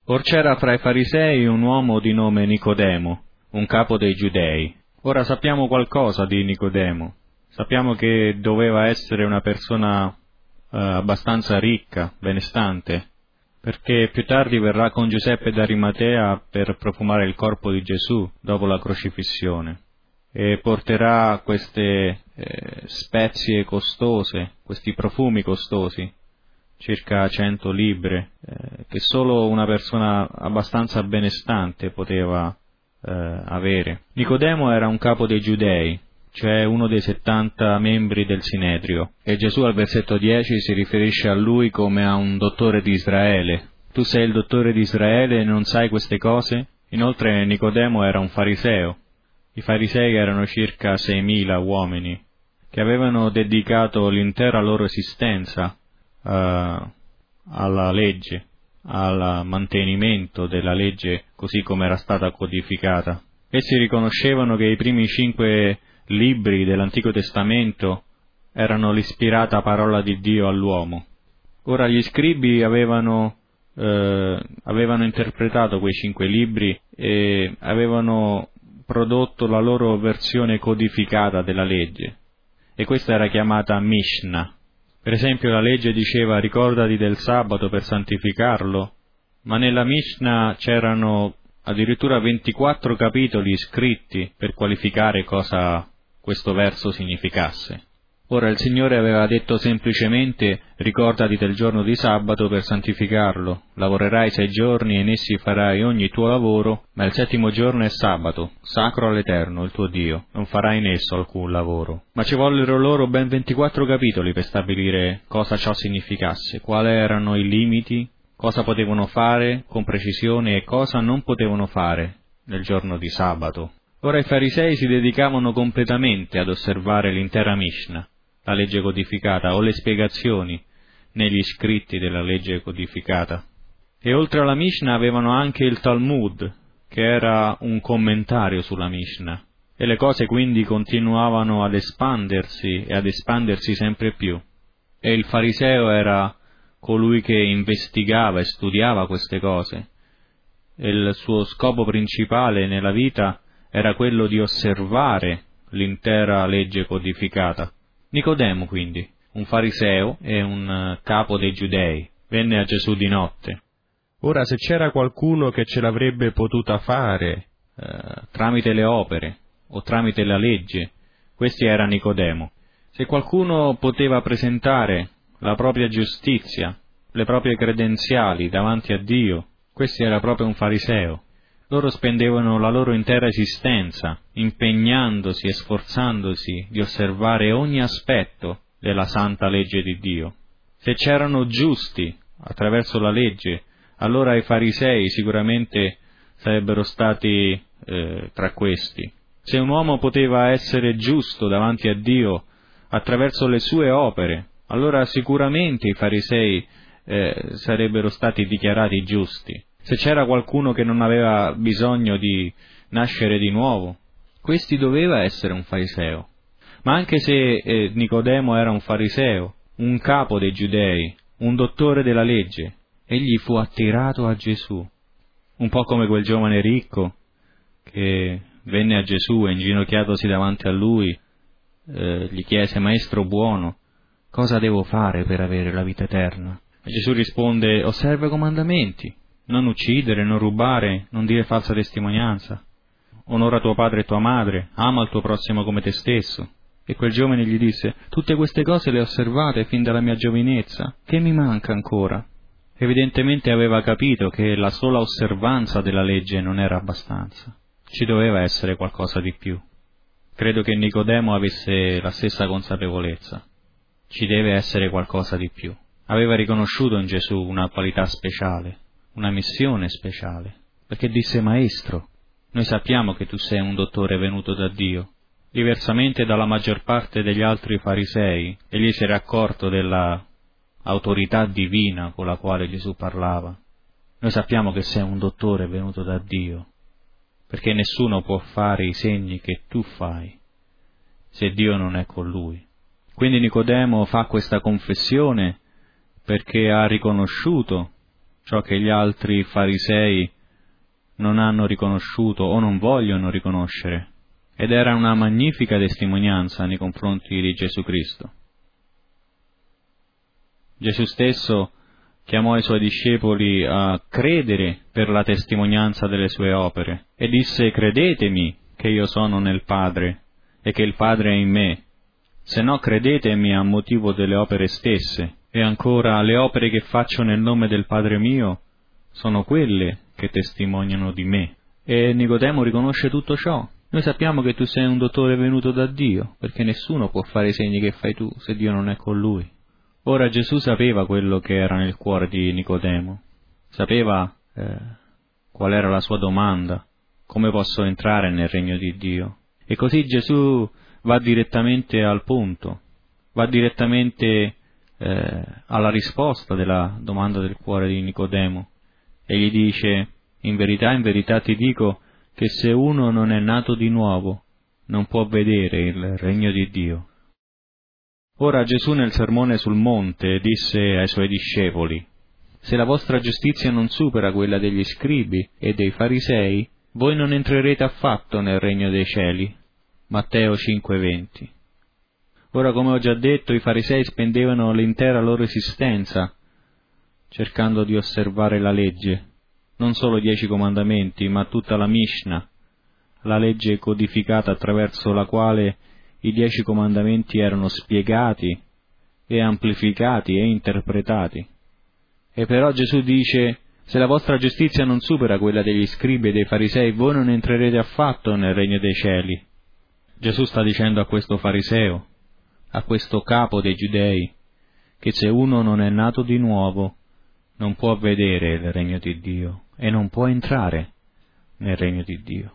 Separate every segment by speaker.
Speaker 1: Or c'era fra i farisei un uomo di nome Nicodemo, un capo dei Giudei. Ora sappiamo qualcosa di Nicodemo. Sappiamo che doveva essere una persona abbastanza ricca, benestante, perché più tardi verrà con Giuseppe d'Arimatea per profumare il corpo di Gesù dopo la crocifissione e porterà queste spezie costose, questi profumi costosi, circa 100 libbre, che solo una persona abbastanza benestante poteva avere. Nicodemo era un capo dei Giudei, cioè uno dei 70 membri del Sinedrio, e Gesù al versetto 10 si riferisce a lui come a un dottore di Israele. Tu sei il dottore di Israele e non sai queste cose? Inoltre Nicodemo era un fariseo. I farisei erano circa 6.000 uomini, che avevano dedicato l'intera loro esistenza alla legge, al mantenimento della legge così come era stata codificata. Essi riconoscevano che i primi 5 libri dell'Antico Testamento erano l'ispirata parola di Dio all'uomo. Ora gli scribi avevano interpretato quei 5 libri e avevano prodotto la loro versione codificata della legge, e questa era chiamata Mishnah. Per esempio la legge diceva ricordati del sabato per santificarlo, ma nella Mishnah c'erano addirittura 24 capitoli scritti per qualificare cosa questo verso significasse. Ora il Signore aveva detto semplicemente ricordati del giorno di sabato per santificarlo, lavorerai 6 giorni e in essi farai ogni tuo lavoro, ma il 7° giorno è sabato, sacro all'Eterno, il tuo Dio, non farai in esso alcun lavoro. Ma ci vollero loro ben 24 capitoli per stabilire cosa ciò significasse, quali erano i limiti, cosa potevano fare con precisione e cosa non potevano fare nel giorno di sabato. Ora i farisei si dedicavano completamente ad osservare l'intera Mishnah, la legge codificata, o le spiegazioni negli scritti della legge codificata. E oltre alla Mishnah avevano anche il Talmud, che era un commentario sulla Mishnah, e le cose quindi continuavano ad espandersi e ad espandersi sempre più. E il fariseo era colui che investigava e studiava queste cose, e il suo scopo principale nella vita era quello di osservare l'intera legge codificata. Nicodemo, quindi, un fariseo e un capo dei Giudei, venne a Gesù di notte.
Speaker 2: Ora, se c'era qualcuno che ce l'avrebbe potuta fare
Speaker 1: tramite le opere o tramite la legge, questo era Nicodemo. Se qualcuno poteva presentare la propria giustizia, le proprie credenziali davanti a Dio, questo era proprio un fariseo. Loro spendevano la loro intera esistenza, impegnandosi e sforzandosi di osservare ogni aspetto della santa legge di Dio. Se c'erano giusti attraverso la legge, allora i farisei sicuramente sarebbero stati tra questi. Se un uomo poteva essere giusto davanti a Dio attraverso le sue opere, allora sicuramente i farisei sarebbero stati dichiarati giusti. Se c'era qualcuno che non aveva bisogno di nascere di nuovo, questi doveva essere un fariseo. Ma anche se Nicodemo era un fariseo, un capo dei Giudei, un dottore della legge, egli fu attirato a Gesù. Un po' come quel giovane ricco che venne a Gesù e inginocchiatosi davanti a lui gli chiese: Maestro buono, cosa devo fare per avere la vita eterna? E Gesù risponde: osserva i comandamenti. Non uccidere, non rubare, non dire falsa testimonianza. Onora tuo padre e tua madre, ama il tuo prossimo come te stesso. E quel giovane gli disse: tutte queste cose le ho osservate fin dalla mia giovinezza, che mi manca ancora? Evidentemente aveva capito che la sola osservanza della legge non era abbastanza. Ci doveva essere qualcosa di più. Credo che Nicodemo avesse la stessa consapevolezza. Ci deve essere qualcosa di più. Aveva riconosciuto in Gesù una qualità speciale, una missione speciale, perché disse: Maestro, noi sappiamo che tu sei un dottore venuto da Dio. Diversamente dalla maggior parte degli altri farisei, egli si era accorto della autorità divina con la quale Gesù parlava. Noi sappiamo che sei un dottore venuto da Dio, perché nessuno può fare i segni che tu fai se Dio non è con lui. Quindi Nicodemo fa questa confessione perché ha riconosciuto ciò che gli altri farisei non hanno riconosciuto o non vogliono riconoscere, ed era una magnifica testimonianza nei confronti di Gesù Cristo. Gesù stesso chiamò i suoi discepoli a credere per la testimonianza delle sue opere e disse: credetemi che io sono nel Padre e che il Padre è in me, se no credetemi a motivo delle opere stesse. E ancora, le opere che faccio nel nome del Padre mio sono quelle che testimoniano di me. E Nicodemo riconosce tutto ciò. Noi sappiamo che tu sei un dottore venuto da Dio, perché nessuno può fare i segni che fai tu se Dio non è con lui. Ora Gesù sapeva quello che era nel cuore di Nicodemo, sapeva qual era la sua domanda: come posso entrare nel regno di Dio? E così Gesù va direttamente al punto, va direttamente alla risposta della domanda del cuore di Nicodemo e gli dice: in verità ti dico che se uno non è nato di nuovo non può vedere il regno di Dio. Ora Gesù nel sermone sul monte disse ai suoi discepoli: se la vostra giustizia non supera quella degli scribi e dei farisei, voi non entrerete affatto nel regno dei cieli. Matteo 5,20. Ora, come ho già detto, i farisei spendevano l'intera loro esistenza cercando di osservare la legge, non solo i 10 comandamenti, ma tutta la Mishnah, la legge codificata attraverso la quale i 10 comandamenti erano spiegati e amplificati e interpretati. E però Gesù dice: se la vostra giustizia non supera quella degli scribi e dei farisei, voi non entrerete affatto nel regno dei cieli. Gesù sta dicendo a questo fariseo, a questo capo dei giudei, che se uno non è nato di nuovo non può vedere il regno di Dio e non può entrare nel regno di Dio.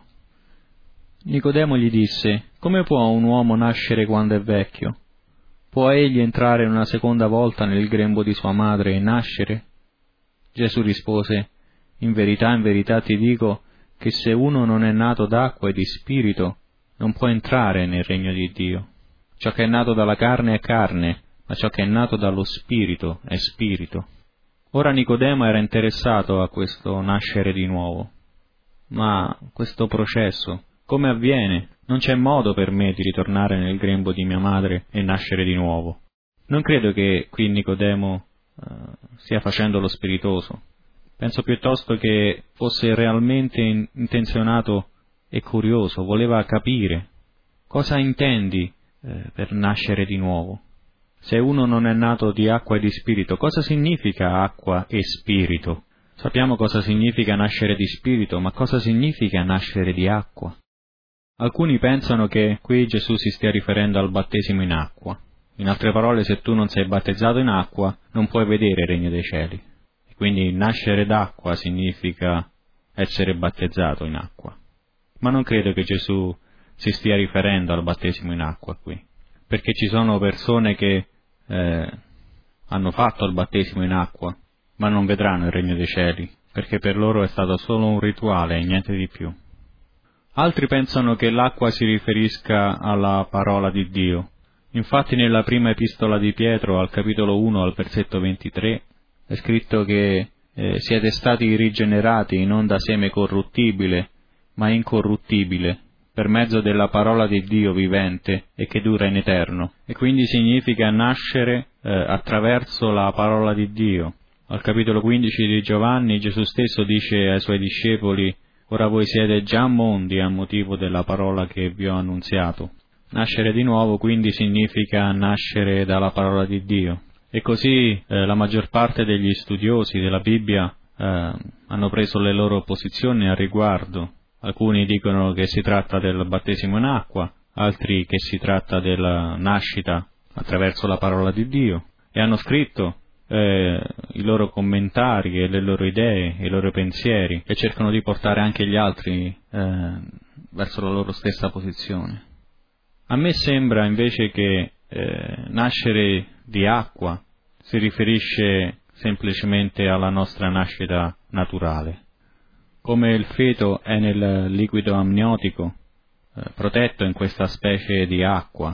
Speaker 1: Nicodemo gli disse: come può un uomo nascere quando è vecchio? Può egli entrare una seconda volta nel grembo di sua madre e nascere? Gesù rispose: in verità ti dico che se uno non è nato d'acqua e di spirito non può entrare nel regno di Dio. Ciò che è nato dalla carne è carne, ma ciò che è nato dallo spirito è spirito. Ora Nicodemo era interessato a questo nascere di nuovo. Ma questo processo, come avviene? Non c'è modo per me di ritornare nel grembo di mia madre e nascere di nuovo. Non credo che qui Nicodemo stia facendo lo spiritoso. Penso piuttosto che fosse realmente intenzionato e curioso, voleva capire cosa intendi per nascere di nuovo. Se uno non è nato di acqua e di spirito, cosa significa acqua e spirito? Sappiamo cosa significa nascere di spirito, ma cosa significa nascere di acqua? Alcuni pensano che qui Gesù si stia riferendo al battesimo in acqua. In altre parole, se tu non sei battezzato in acqua, non puoi vedere il regno dei cieli. E quindi nascere d'acqua significa essere battezzato in acqua. Ma non credo che Gesù si stia riferendo al battesimo in acqua qui, perché ci sono persone che hanno fatto il battesimo in acqua, ma non vedranno il regno dei cieli, perché per loro è stato solo un rituale e niente di più. Altri pensano che l'acqua si riferisca alla parola di Dio. Infatti nella prima epistola di Pietro, al capitolo 1, al versetto 23, è scritto che siete stati rigenerati non da seme corruttibile, ma incorruttibile, per mezzo della parola di Dio vivente e che dura in eterno. E quindi significa nascere attraverso la parola di Dio. Al capitolo 15 di Giovanni Gesù stesso dice ai suoi discepoli: ora voi siete già mondi a motivo della parola che vi ho annunziato. Nascere di nuovo quindi significa nascere dalla parola di Dio. E così la maggior parte degli studiosi della Bibbia hanno preso le loro posizioni al riguardo. Alcuni dicono che si tratta del battesimo in acqua, altri che si tratta della nascita attraverso la parola di Dio, e hanno scritto i loro commentari e le loro idee e i loro pensieri, e cercano di portare anche gli altri verso la loro stessa posizione. A me sembra invece che nascere di acqua si riferisce semplicemente alla nostra nascita naturale. Come il feto è nel liquido amniotico, protetto in questa specie di acqua,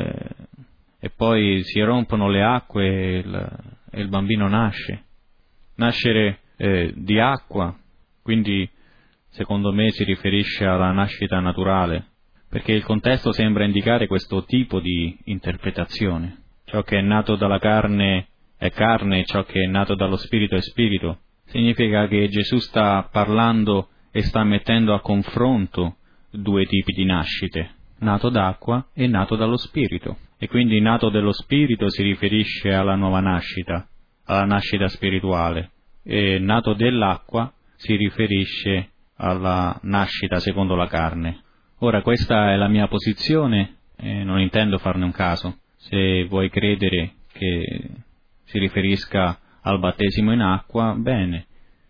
Speaker 1: e poi si rompono le acque e il bambino nasce. Nascere di acqua, quindi secondo me si riferisce alla nascita naturale, perché il contesto sembra indicare questo tipo di interpretazione. Ciò che è nato dalla carne è carne, ciò che è nato dallo spirito è spirito. Significa che Gesù sta parlando e sta mettendo a confronto due tipi di nascite, nato d'acqua e nato dallo spirito. E quindi nato dello spirito si riferisce alla nuova nascita, alla nascita spirituale, e nato dell'acqua si riferisce alla nascita secondo la carne. Ora, questa è la mia posizione e non intendo farne un caso. Se vuoi credere che si riferisca al battesimo in acqua, bene.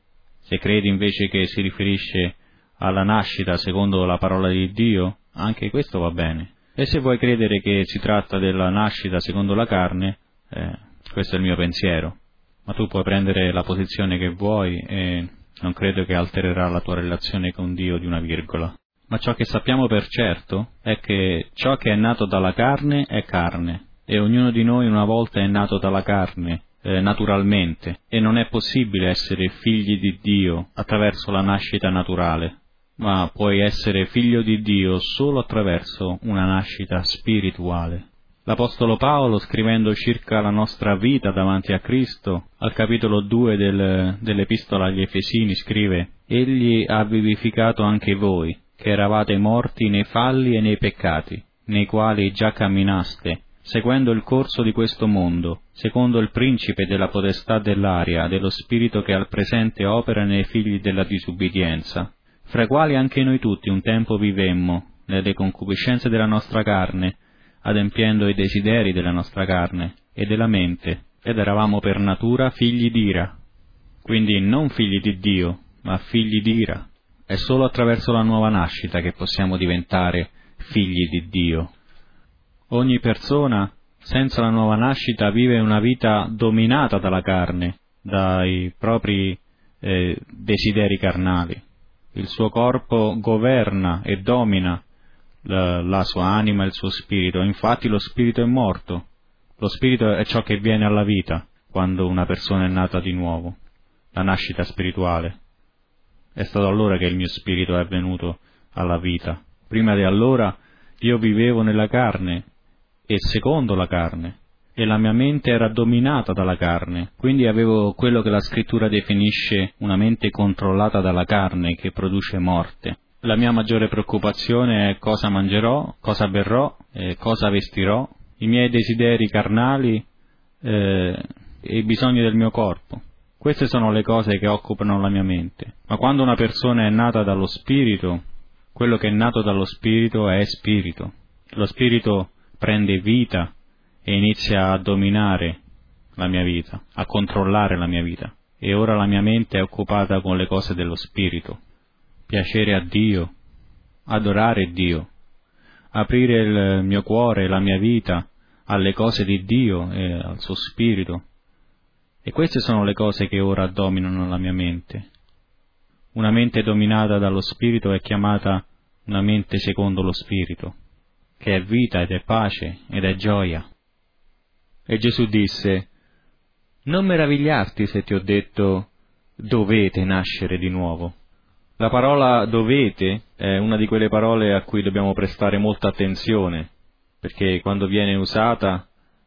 Speaker 1: Se credi invece che si riferisce alla nascita secondo la parola di Dio, anche questo va bene. E se vuoi credere che si tratta della nascita secondo la carne, questo è il mio pensiero. Ma tu puoi prendere la posizione che vuoi e non credo che altererà la tua relazione con Dio di una virgola. Ma ciò che sappiamo per certo è che ciò che è nato dalla carne è carne, e ognuno di noi una volta è nato dalla carne, naturalmente, e non è possibile essere figli di Dio attraverso la nascita naturale, ma puoi essere figlio di Dio solo attraverso una nascita spirituale. L'Apostolo Paolo, scrivendo circa la nostra vita davanti a Cristo, al capitolo 2 dell'Epistola agli Efesini scrive: «Egli ha vivificato anche voi, che eravate morti nei falli e nei peccati, nei quali già camminaste, seguendo il corso di questo mondo, secondo il principe della potestà dell'aria, dello spirito che al presente opera nei figli della disubbidienza, fra i quali anche noi tutti un tempo vivemmo, nelle concupiscenze della nostra carne, adempiendo i desideri della nostra carne e della mente, ed eravamo per natura figli d'ira». Quindi non figli di Dio, ma figli d'ira. È solo attraverso la nuova nascita che possiamo diventare figli di Dio. Ogni persona senza la nuova nascita vive una vita dominata dalla carne, dai propri desideri carnali. Il suo corpo governa e domina la sua anima e il suo spirito. Infatti lo spirito è morto. Lo spirito è ciò che viene alla vita quando una persona è nata di nuovo, la nascita spirituale. È stato allora che il mio spirito è venuto alla vita. Prima di allora io vivevo nella carne e secondo la carne, e la mia mente era dominata dalla carne, quindi avevo quello che la scrittura definisce una mente controllata dalla carne, che produce morte. La mia maggiore preoccupazione è cosa mangerò, cosa berrò, cosa vestirò, i miei desideri carnali e i bisogni del mio corpo. Queste sono le cose che occupano la mia mente. Ma quando una persona è nata dallo Spirito, quello che è nato dallo Spirito è Spirito. Lo Spirito prende vita e inizia a dominare la mia vita, a controllare la mia vita. E ora la mia mente è occupata con le cose dello Spirito. Piacere a Dio, adorare Dio, aprire il mio cuore e la mia vita alle cose di Dio e al suo Spirito. E queste sono le cose che ora dominano la mia mente. Una mente dominata dallo Spirito è chiamata una mente secondo lo Spirito, che è vita ed è pace ed è gioia. E Gesù disse: «Non meravigliarti se ti ho detto, dovete nascere di nuovo». La parola dovete è una di quelle parole a cui dobbiamo prestare molta attenzione, perché quando viene usata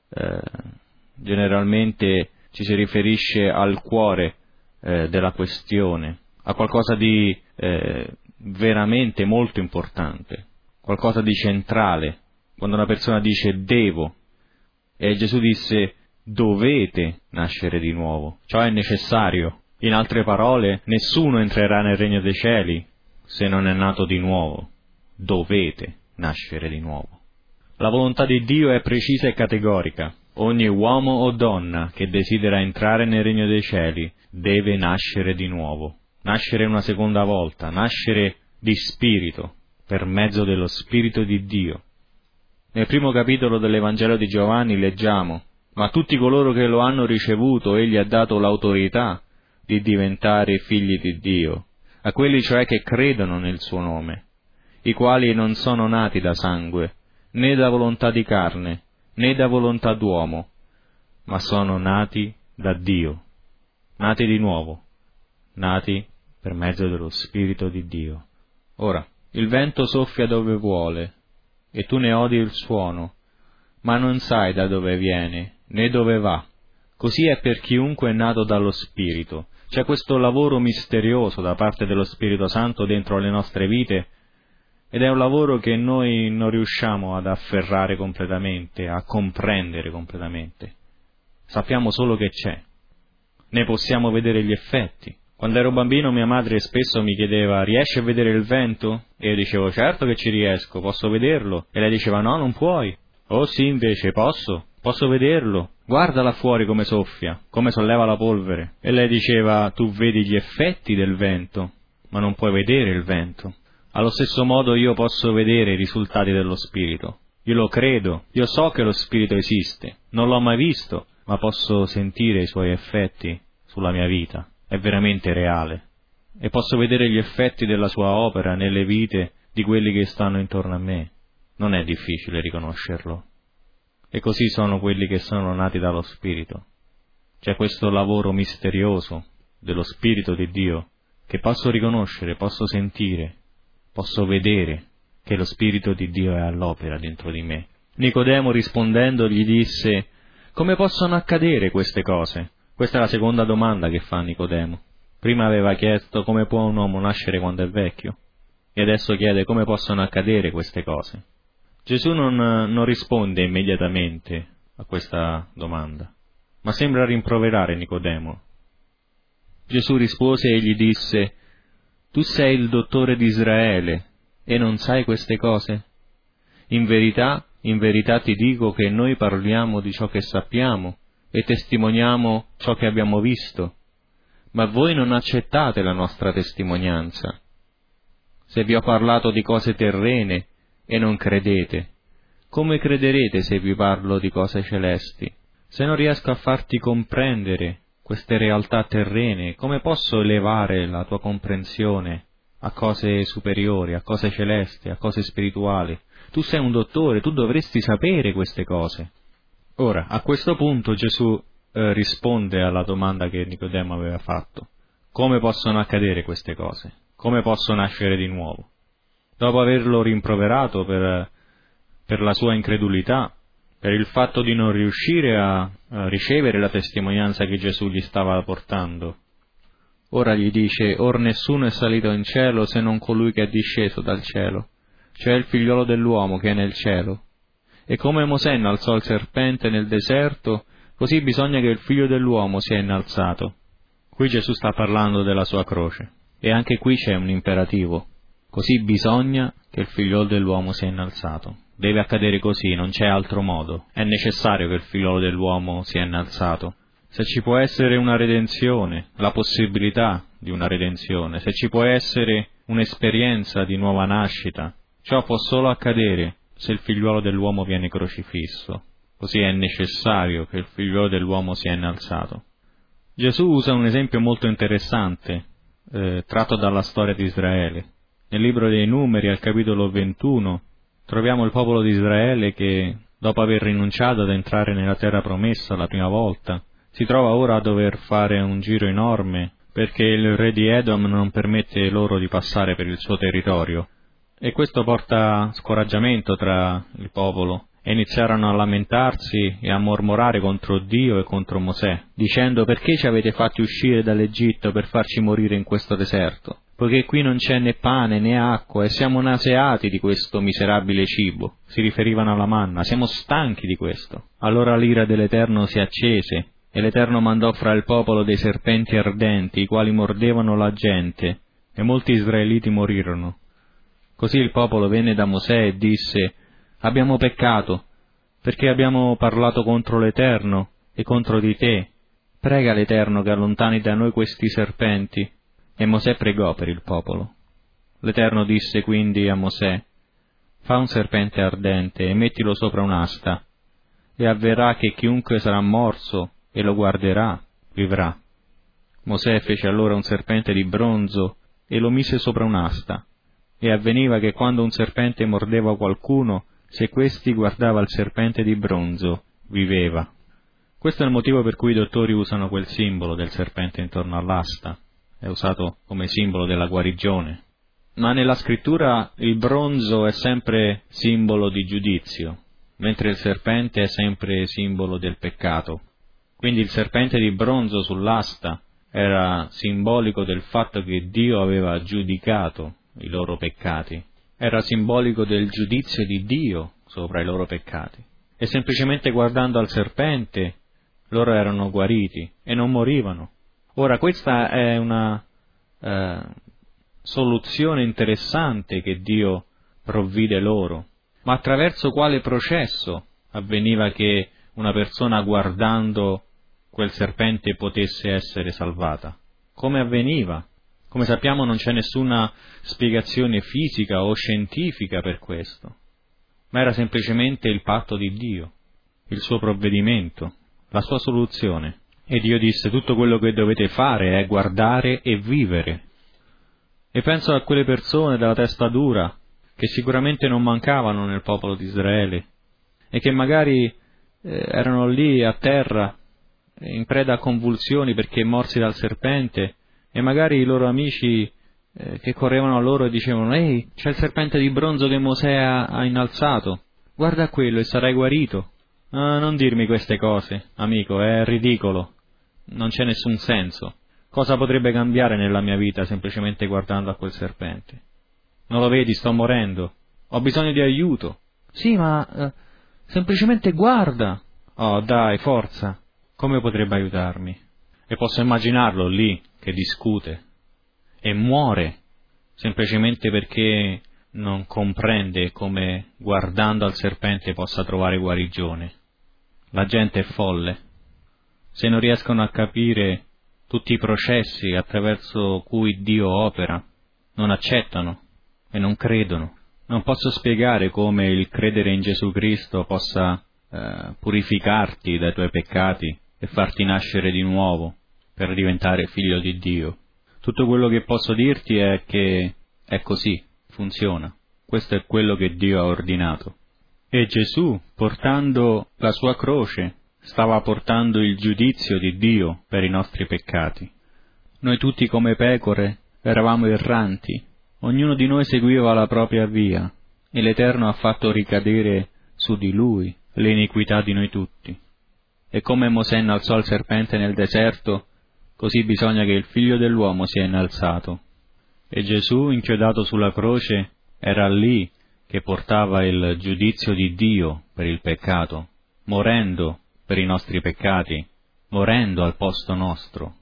Speaker 1: generalmente ci si riferisce al cuore della questione, a qualcosa di veramente molto importante, qualcosa di centrale. Quando una persona dice devo, e Gesù disse dovete nascere di nuovo, ciò è necessario. In altre parole, nessuno entrerà nel regno dei cieli se non è nato di nuovo. Dovete nascere di nuovo. La volontà di Dio è precisa e categorica. Ogni uomo o donna che desidera entrare nel regno dei cieli deve nascere di nuovo, nascere una seconda volta, nascere di spirito, per mezzo dello Spirito di Dio. Nel primo capitolo dell'Evangelo di Giovanni leggiamo: «Ma tutti coloro che lo hanno ricevuto, egli ha dato l'autorità di diventare figli di Dio, a quelli cioè che credono nel suo nome, i quali non sono nati da sangue, né da volontà di carne, né da volontà d'uomo, ma sono nati da Dio». nati di nuovo, nati per mezzo dello Spirito di Dio. Ora, il vento soffia dove vuole, e tu ne odi il suono, ma non sai da dove viene, né dove va. Così è per chiunque è nato dallo Spirito. C'è questo lavoro misterioso da parte dello Spirito Santo dentro le nostre vite, ed è un lavoro che noi non riusciamo ad afferrare completamente, a comprendere completamente. Sappiamo solo che c'è. Ne possiamo vedere gli effetti. Quando ero bambino mia madre spesso mi chiedeva: riesci a vedere il vento? E io dicevo: certo che ci riesco, posso vederlo. E lei diceva: no, non puoi. Oh sì, invece, posso vederlo. Guarda là fuori come soffia, come solleva la polvere. E lei diceva: tu vedi gli effetti del vento, ma non puoi vedere il vento. Allo stesso modo io posso vedere i risultati dello Spirito. Io lo credo, io so che lo Spirito esiste. Non l'ho mai visto, ma posso sentire i suoi effetti sulla mia vita. È veramente reale, e posso vedere gli effetti della sua opera nelle vite di quelli che stanno intorno a me. Non è difficile riconoscerlo. E così sono quelli che sono nati dallo Spirito. C'è questo lavoro misterioso dello Spirito di Dio che posso riconoscere, posso sentire, posso vedere che lo Spirito di Dio è all'opera dentro di me. Nicodemo rispondendo gli disse: come possono accadere queste cose? Questa è la seconda domanda che fa Nicodemo. Prima aveva chiesto come può un uomo nascere quando è vecchio, e adesso chiede come possono accadere queste cose. Gesù non risponde immediatamente a questa domanda, ma sembra rimproverare Nicodemo. Gesù rispose e gli disse: tu sei il dottore di Israele e non sai queste cose? In verità ti dico che noi parliamo di ciò che sappiamo e testimoniamo ciò che abbiamo visto, ma voi non accettate la nostra testimonianza. Se vi ho parlato di cose terrene e non credete, come crederete se vi parlo di cose celesti? Se non riesco a farti comprendere queste realtà terrene, come posso elevare la tua comprensione a cose superiori, a cose celesti, a cose spirituali? Tu sei un dottore, tu dovresti sapere queste cose. Ora, a questo punto Gesù risponde alla domanda che Nicodemo aveva fatto. Come possono accadere queste cose? Come posso nascere di nuovo? Dopo averlo rimproverato per la sua incredulità, per il fatto di non riuscire a ricevere la testimonianza che Gesù gli stava portando, ora gli dice: or nessuno è salito in cielo se non colui che è disceso dal cielo, cioè il figliolo dell'uomo che è nel cielo. E come Mosè innalzò il serpente nel deserto, così bisogna che il figlio dell'uomo sia innalzato. Qui Gesù sta parlando della sua croce, e anche qui c'è un imperativo. Così bisogna che il figliolo dell'uomo sia innalzato. Deve accadere così, non c'è altro modo. È necessario che il figliolo dell'uomo sia innalzato. Se ci può essere una redenzione, la possibilità di una redenzione, se ci può essere un'esperienza di nuova nascita, ciò può solo accadere se il figliuolo dell'uomo viene crocifisso. Così è necessario che il figliuolo dell'uomo sia innalzato. Gesù usa un esempio molto interessante, tratto dalla storia di Israele. Nel libro dei Numeri, al capitolo 21, troviamo il popolo di Israele che, dopo aver rinunciato ad entrare nella terra promessa la prima volta, si trova ora a dover fare un giro enorme perché il re di Edom non permette loro di passare per il suo territorio. E questo porta scoraggiamento tra il popolo, e iniziarono a lamentarsi e a mormorare contro Dio e contro Mosè, dicendo: perché ci avete fatti uscire dall'Egitto per farci morire in questo deserto? Poiché qui non c'è né pane né acqua e siamo naseati di questo miserabile cibo. Si riferivano alla manna: siamo stanchi di questo. Allora l'ira dell'Eterno si accese, e l'Eterno mandò fra il popolo dei serpenti ardenti, i quali mordevano la gente, e molti israeliti morirono. Così il popolo venne da Mosè e disse: abbiamo peccato, perché abbiamo parlato contro l'Eterno e contro di te. Prega l'Eterno che allontani da noi questi serpenti. E Mosè pregò per il popolo. L'Eterno disse quindi a Mosè: fa un serpente ardente e mettilo sopra un'asta, e avverrà che chiunque sarà morso e lo guarderà, vivrà. Mosè fece allora un serpente di bronzo e lo mise sopra un'asta. E avveniva che quando un serpente mordeva qualcuno, se questi guardava il serpente di bronzo, viveva. Questo è il motivo per cui i dottori usano quel simbolo del serpente intorno all'asta. È usato come simbolo della guarigione. Ma nella scrittura il bronzo è sempre simbolo di giudizio, mentre il serpente è sempre simbolo del peccato. Quindi il serpente di bronzo sull'asta era simbolico del fatto che Dio aveva giudicato i loro peccati. Era simbolico del giudizio di Dio sopra i loro peccati. E semplicemente guardando al serpente loro erano guariti e non morivano. Ora questa è una soluzione interessante che Dio provvide loro. Ma attraverso quale processo avveniva che una persona guardando quel serpente potesse essere salvata? Come avveniva? Come sappiamo non c'è nessuna spiegazione fisica o scientifica per questo, ma era semplicemente il patto di Dio, il suo provvedimento, la sua soluzione. E Dio disse: tutto quello che dovete fare è guardare e vivere. E penso a quelle persone dalla testa dura che sicuramente non mancavano nel popolo di Israele e che magari erano lì a terra in preda a convulsioni perché morsi dal serpente, e magari i loro amici che correvano a loro e dicevano: ehi, c'è il serpente di bronzo che Mosè ha innalzato, guarda quello e sarai guarito. Non dirmi queste cose, amico, è ridicolo, non c'è nessun senso. Cosa potrebbe cambiare nella mia vita semplicemente guardando a quel serpente? Non lo vedi, sto morendo, ho bisogno di aiuto. Sì, ma semplicemente guarda. Oh, dai, forza, come potrebbe aiutarmi? E posso immaginarlo lì che discute e muore semplicemente perché non comprende come guardando al serpente possa trovare guarigione. La gente è folle. Se non riescono a capire tutti i processi attraverso cui Dio opera, non accettano e non credono. Non posso spiegare come il credere in Gesù Cristo possa purificarti dai tuoi peccati e farti nascere di nuovo per diventare figlio di Dio. Tutto quello che posso dirti è che è così, funziona. Questo è quello che Dio ha ordinato. E Gesù, portando la sua croce, stava portando il giudizio di Dio per i nostri peccati. Noi tutti come pecore eravamo erranti, ognuno di noi seguiva la propria via, e l'Eterno ha fatto ricadere su di Lui l'iniquità di noi tutti. E come Mosè innalzò il serpente nel deserto, così bisogna che il Figlio dell'uomo sia innalzato. E Gesù, inchiodato sulla croce, era lì che portava il giudizio di Dio per il peccato, morendo per i nostri peccati, morendo al posto nostro.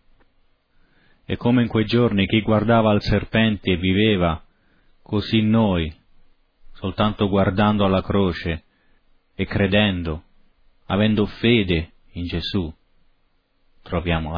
Speaker 1: E come in quei giorni chi guardava al serpente viveva, così noi, soltanto guardando alla croce e credendo, avendo fede in Gesù, troviamo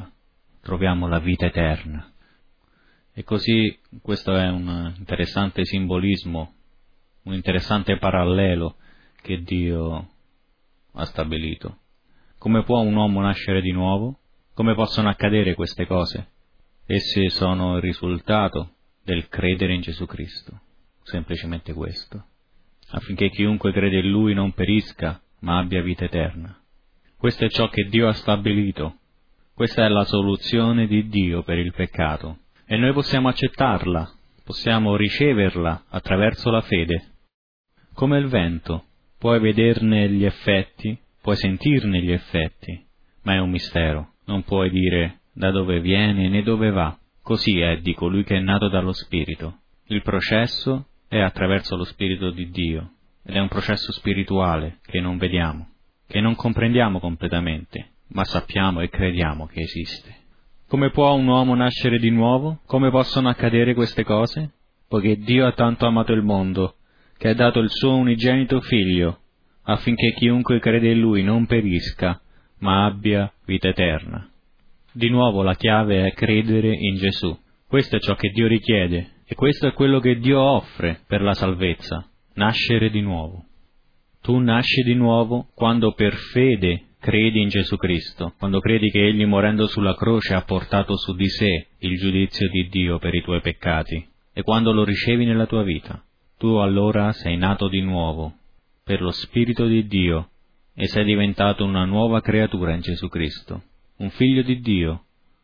Speaker 1: la vita eterna. E così questo è un interessante simbolismo, un interessante parallelo che Dio ha stabilito. Come può un uomo nascere di nuovo? Come possono accadere queste cose? Esse sono il risultato del credere in Gesù Cristo, semplicemente questo, affinché chiunque crede in Lui non perisca, ma abbia vita eterna. Questo è ciò che Dio ha stabilito, questa è la soluzione di Dio per il peccato, e noi possiamo accettarla, possiamo riceverla attraverso la fede. Come il vento, puoi vederne gli effetti, puoi sentirne gli effetti, ma è un mistero, non puoi dire da dove viene né dove va. Così è di colui che è nato dallo Spirito. Il processo è attraverso lo Spirito di Dio, ed è un processo spirituale che non vediamo, che non comprendiamo completamente, ma sappiamo e crediamo che esiste. Come può un uomo nascere di nuovo? Come possono accadere queste cose? Poiché Dio ha tanto amato il mondo, che ha dato il suo unigenito Figlio, affinché chiunque crede in Lui non perisca, ma abbia vita eterna. Di nuovo la chiave è credere in Gesù. Questo è ciò che Dio richiede, e questo è quello che Dio offre per la salvezza, nascere di nuovo. Tu nasci di nuovo quando per fede credi in Gesù Cristo, quando credi che Egli morendo sulla croce ha portato su di sé il giudizio di Dio per i tuoi peccati, e quando lo ricevi nella tua vita. Tu allora sei nato di nuovo, per lo Spirito di Dio e sei diventato una nuova creatura in Gesù Cristo, un figlio di Dio,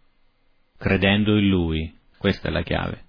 Speaker 1: credendo in Lui. Questa è la chiave.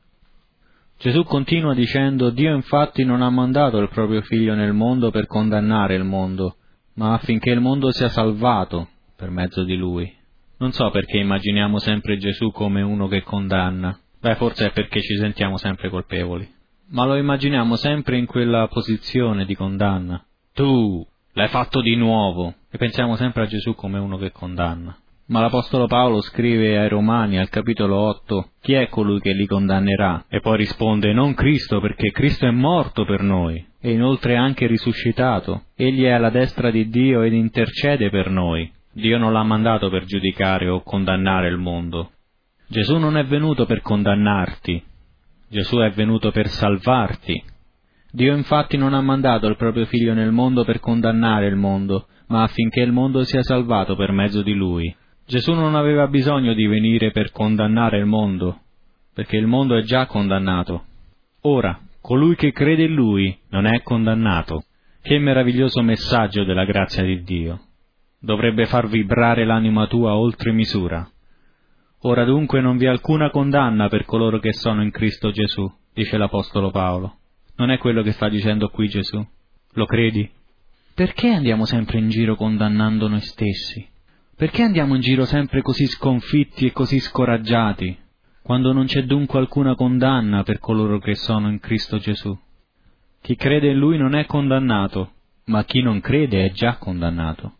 Speaker 1: Gesù continua dicendo: Dio infatti non ha mandato il proprio Figlio nel mondo per condannare il mondo, ma affinché il mondo sia salvato per mezzo di Lui. Non so perché immaginiamo sempre Gesù come uno che condanna. Forse è perché ci sentiamo sempre colpevoli. Ma lo immaginiamo sempre in quella posizione di condanna. Tu l'hai fatto di nuovo. E pensiamo sempre a Gesù come uno che condanna. Ma l'Apostolo Paolo scrive ai Romani, al capitolo 8, chi è colui che li condannerà? E poi risponde: non Cristo, perché Cristo è morto per noi, e inoltre è anche risuscitato. Egli è alla destra di Dio ed intercede per noi. Dio non l'ha mandato per giudicare o condannare il mondo. Gesù non è venuto per condannarti, Gesù è venuto per salvarti. Dio infatti non ha mandato il proprio Figlio nel mondo per condannare il mondo, ma affinché il mondo sia salvato per mezzo di Lui. Gesù non aveva bisogno di venire per condannare il mondo, perché il mondo è già condannato. Ora, colui che crede in Lui non è condannato. Che meraviglioso messaggio della grazia di Dio! Dovrebbe far vibrare l'anima tua oltre misura. Ora dunque non vi è alcuna condanna per coloro che sono in Cristo Gesù, dice l'Apostolo Paolo. Non è quello che sta dicendo qui Gesù? Lo credi? Perché andiamo sempre in giro condannando noi stessi? Perché andiamo in giro sempre così sconfitti e così scoraggiati, quando non c'è dunque alcuna condanna per coloro che sono in Cristo Gesù? Chi crede in Lui non è condannato, ma chi non crede è già condannato,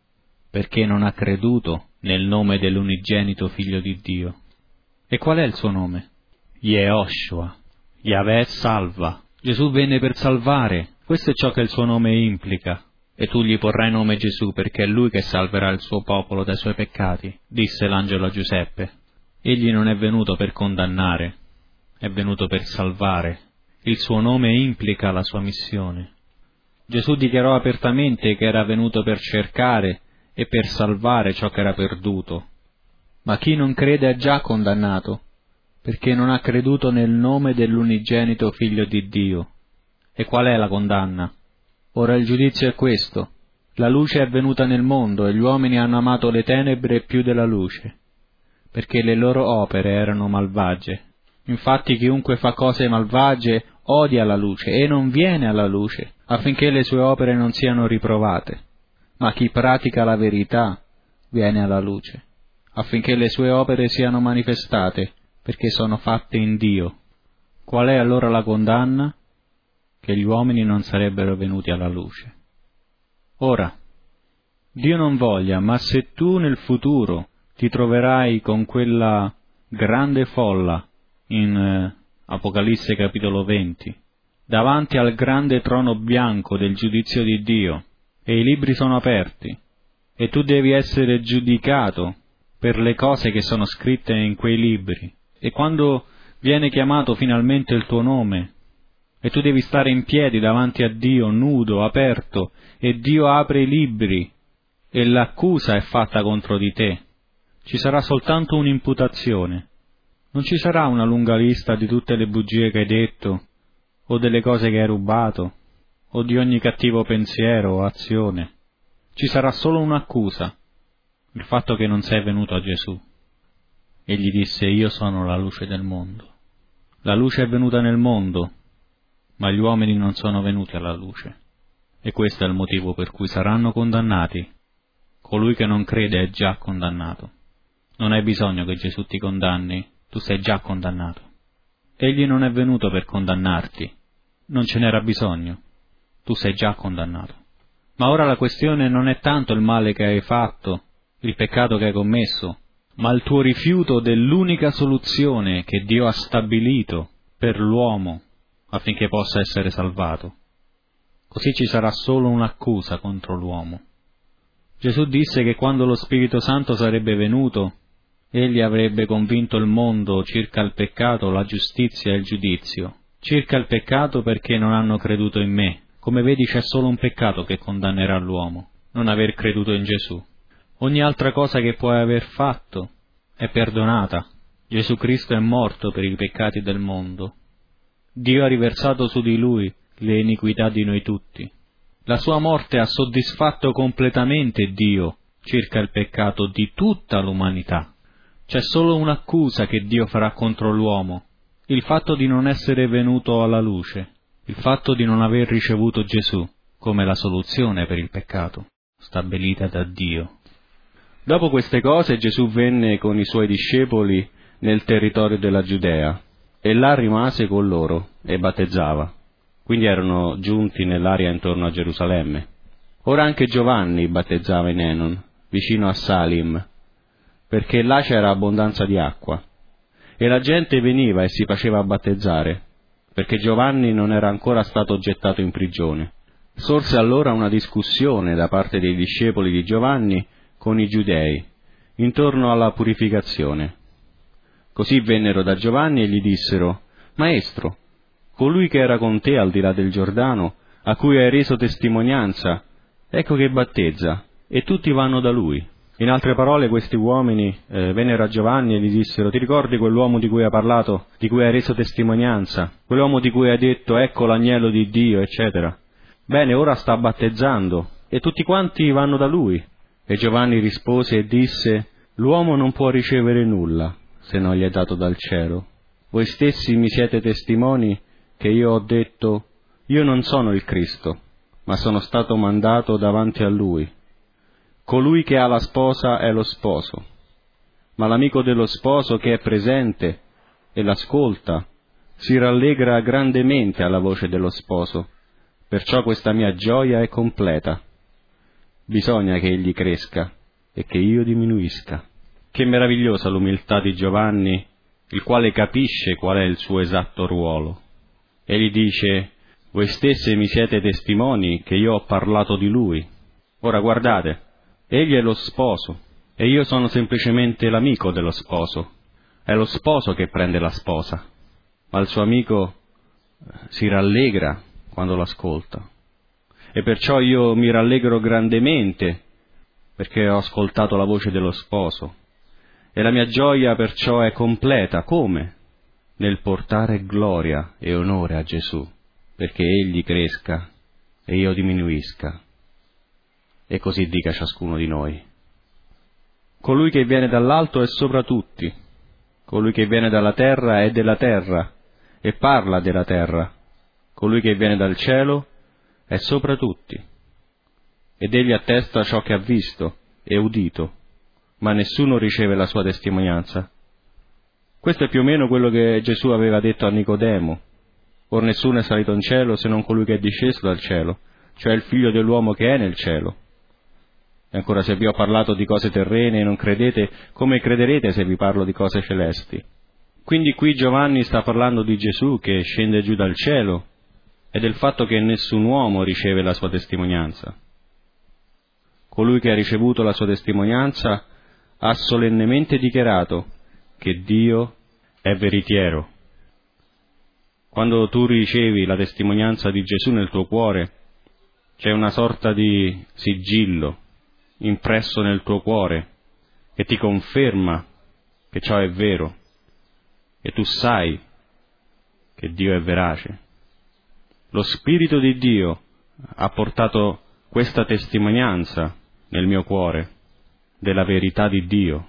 Speaker 1: perché non ha creduto nel nome dell'unigenito Figlio di Dio. E qual è il suo nome? Yehoshua, Yahweh salva. Gesù venne per salvare, questo è ciò che il suo nome implica. E tu gli porrai nome Gesù, perché è Lui che salverà il suo popolo dai suoi peccati, disse l'angelo a Giuseppe. Egli non è venuto per condannare, è venuto per salvare. Il suo nome implica la sua missione. Gesù dichiarò apertamente che era venuto per cercare e per salvare ciò che era perduto. Ma chi non crede è già condannato, perché non ha creduto nel nome dell'unigenito Figlio di Dio. E qual è la condanna? Ora il giudizio è questo: la luce è venuta nel mondo e gli uomini hanno amato le tenebre più della luce, perché le loro opere erano malvagie. Infatti chiunque fa cose malvagie odia la luce e non viene alla luce, affinché le sue opere non siano riprovate. Ma chi pratica la verità viene alla luce, affinché le sue opere siano manifestate, perché sono fatte in Dio. Qual è allora la condanna? Che gli uomini non sarebbero venuti alla luce. Ora, Dio non voglia, ma se tu nel futuro ti troverai con quella grande folla in Apocalisse capitolo 20, davanti al grande trono bianco del giudizio di Dio, e i libri sono aperti, e tu devi essere giudicato per le cose che sono scritte in quei libri, e quando viene chiamato finalmente il tuo nome, e tu devi stare in piedi davanti a Dio, nudo, aperto, e Dio apre i libri, e l'accusa è fatta contro di te, ci sarà soltanto un'imputazione. Non ci sarà una lunga lista di tutte le bugie che hai detto, o delle cose che hai rubato, o di ogni cattivo pensiero o azione. Ci sarà solo un'accusa, il fatto che non sei venuto a Gesù. Egli disse: io sono la luce del mondo. La luce è venuta nel mondo, ma gli uomini non sono venuti alla luce. E questo è il motivo per cui saranno condannati. Colui che non crede è già condannato. Non hai bisogno che Gesù ti condanni, tu sei già condannato. Egli non è venuto per condannarti, non ce n'era bisogno, tu sei già condannato. Ma ora la questione non è tanto il male che hai fatto, il peccato che hai commesso, ma il tuo rifiuto dell'unica soluzione che Dio ha stabilito per l'uomo affinché possa essere salvato. Così ci sarà solo un'accusa contro l'uomo. Gesù disse che quando lo Spirito Santo sarebbe venuto, egli avrebbe convinto il mondo circa il peccato, la giustizia e il giudizio. Circa il peccato perché non hanno creduto in me. Come vedi c'è solo un peccato che condannerà l'uomo, non aver creduto in Gesù. Ogni altra cosa che puoi aver fatto è perdonata. Gesù Cristo è morto per i peccati del mondo. Dio ha riversato su di Lui le iniquità di noi tutti. La sua morte ha soddisfatto completamente Dio circa il peccato di tutta l'umanità. C'è solo un'accusa che Dio farà contro l'uomo, il fatto di non essere venuto alla luce, il fatto di non aver ricevuto Gesù come la soluzione per il peccato, stabilita da Dio.
Speaker 3: Dopo queste cose Gesù venne con i suoi discepoli nel territorio della Giudea e là rimase con loro e battezzava. Quindi erano giunti nell'area intorno a Gerusalemme. Ora anche Giovanni battezzava in Enon, vicino a Salim, perché là c'era abbondanza di acqua. E la gente veniva e si faceva battezzare, perché Giovanni non era ancora stato gettato in prigione. Sorse allora una discussione da parte dei discepoli di Giovanni con i giudei, intorno alla purificazione. Così vennero da Giovanni e gli dissero: «Maestro, colui che era con te al di là del Giordano, a cui hai reso testimonianza, ecco che battezza, e tutti vanno da lui». In altre parole, questi uomini vennero a Giovanni e gli dissero: «Ti ricordi quell'uomo di cui hai parlato, di cui hai reso testimonianza? Quell'uomo di cui hai detto, ecco l'agnello di Dio, eccetera? Bene, ora sta battezzando, e tutti quanti vanno da lui». E Giovanni rispose e disse: «L'uomo non può ricevere nulla, se non gli è dato dal cielo. Voi stessi mi siete testimoni che io ho detto: io non sono il Cristo, ma sono stato mandato davanti a lui. Colui che ha la sposa è lo sposo, ma l'amico dello sposo che è presente e l'ascolta si rallegra grandemente alla voce dello sposo, perciò questa mia gioia è completa. Bisogna che egli cresca e che io diminuisca». Che meravigliosa l'umiltà di Giovanni, il quale capisce qual è il suo esatto ruolo. Egli dice: «Voi stessi mi siete testimoni che io ho parlato di lui». Ora guardate, egli è lo sposo e io sono semplicemente l'amico dello sposo. È lo sposo che prende la sposa, ma il suo amico si rallegra quando l'ascolta. E perciò io mi rallegro grandemente perché ho ascoltato la voce dello sposo. E la mia gioia perciò è completa. Come? Nel portare gloria e onore a Gesù, perché egli cresca e io diminuisca. E così dica ciascuno di noi. Colui che viene dall'alto è sopra tutti, colui che viene dalla terra è della terra e parla della terra, colui che viene dal cielo è sopra tutti. Ed egli attesta ciò che ha visto e udito, ma nessuno riceve la sua testimonianza. Questo è più o meno quello che Gesù aveva detto a Nicodemo: «Or nessuno è salito in cielo se non colui che è disceso dal cielo, cioè il figlio dell'uomo che è nel cielo». E ancora: «Se vi ho parlato di cose terrene e non credete, come crederete se vi parlo di cose celesti?» Quindi qui Giovanni sta parlando di Gesù che scende giù dal cielo e del fatto che nessun uomo riceve la sua testimonianza. Colui che ha ricevuto la sua testimonianza ha solennemente dichiarato che Dio è veritiero. Quando tu ricevi la testimonianza di Gesù nel tuo cuore, c'è una sorta di sigillo impresso nel tuo cuore che ti conferma che ciò è vero, e tu sai che Dio è verace. Lo Spirito di Dio ha portato questa testimonianza nel mio cuore della verità di Dio.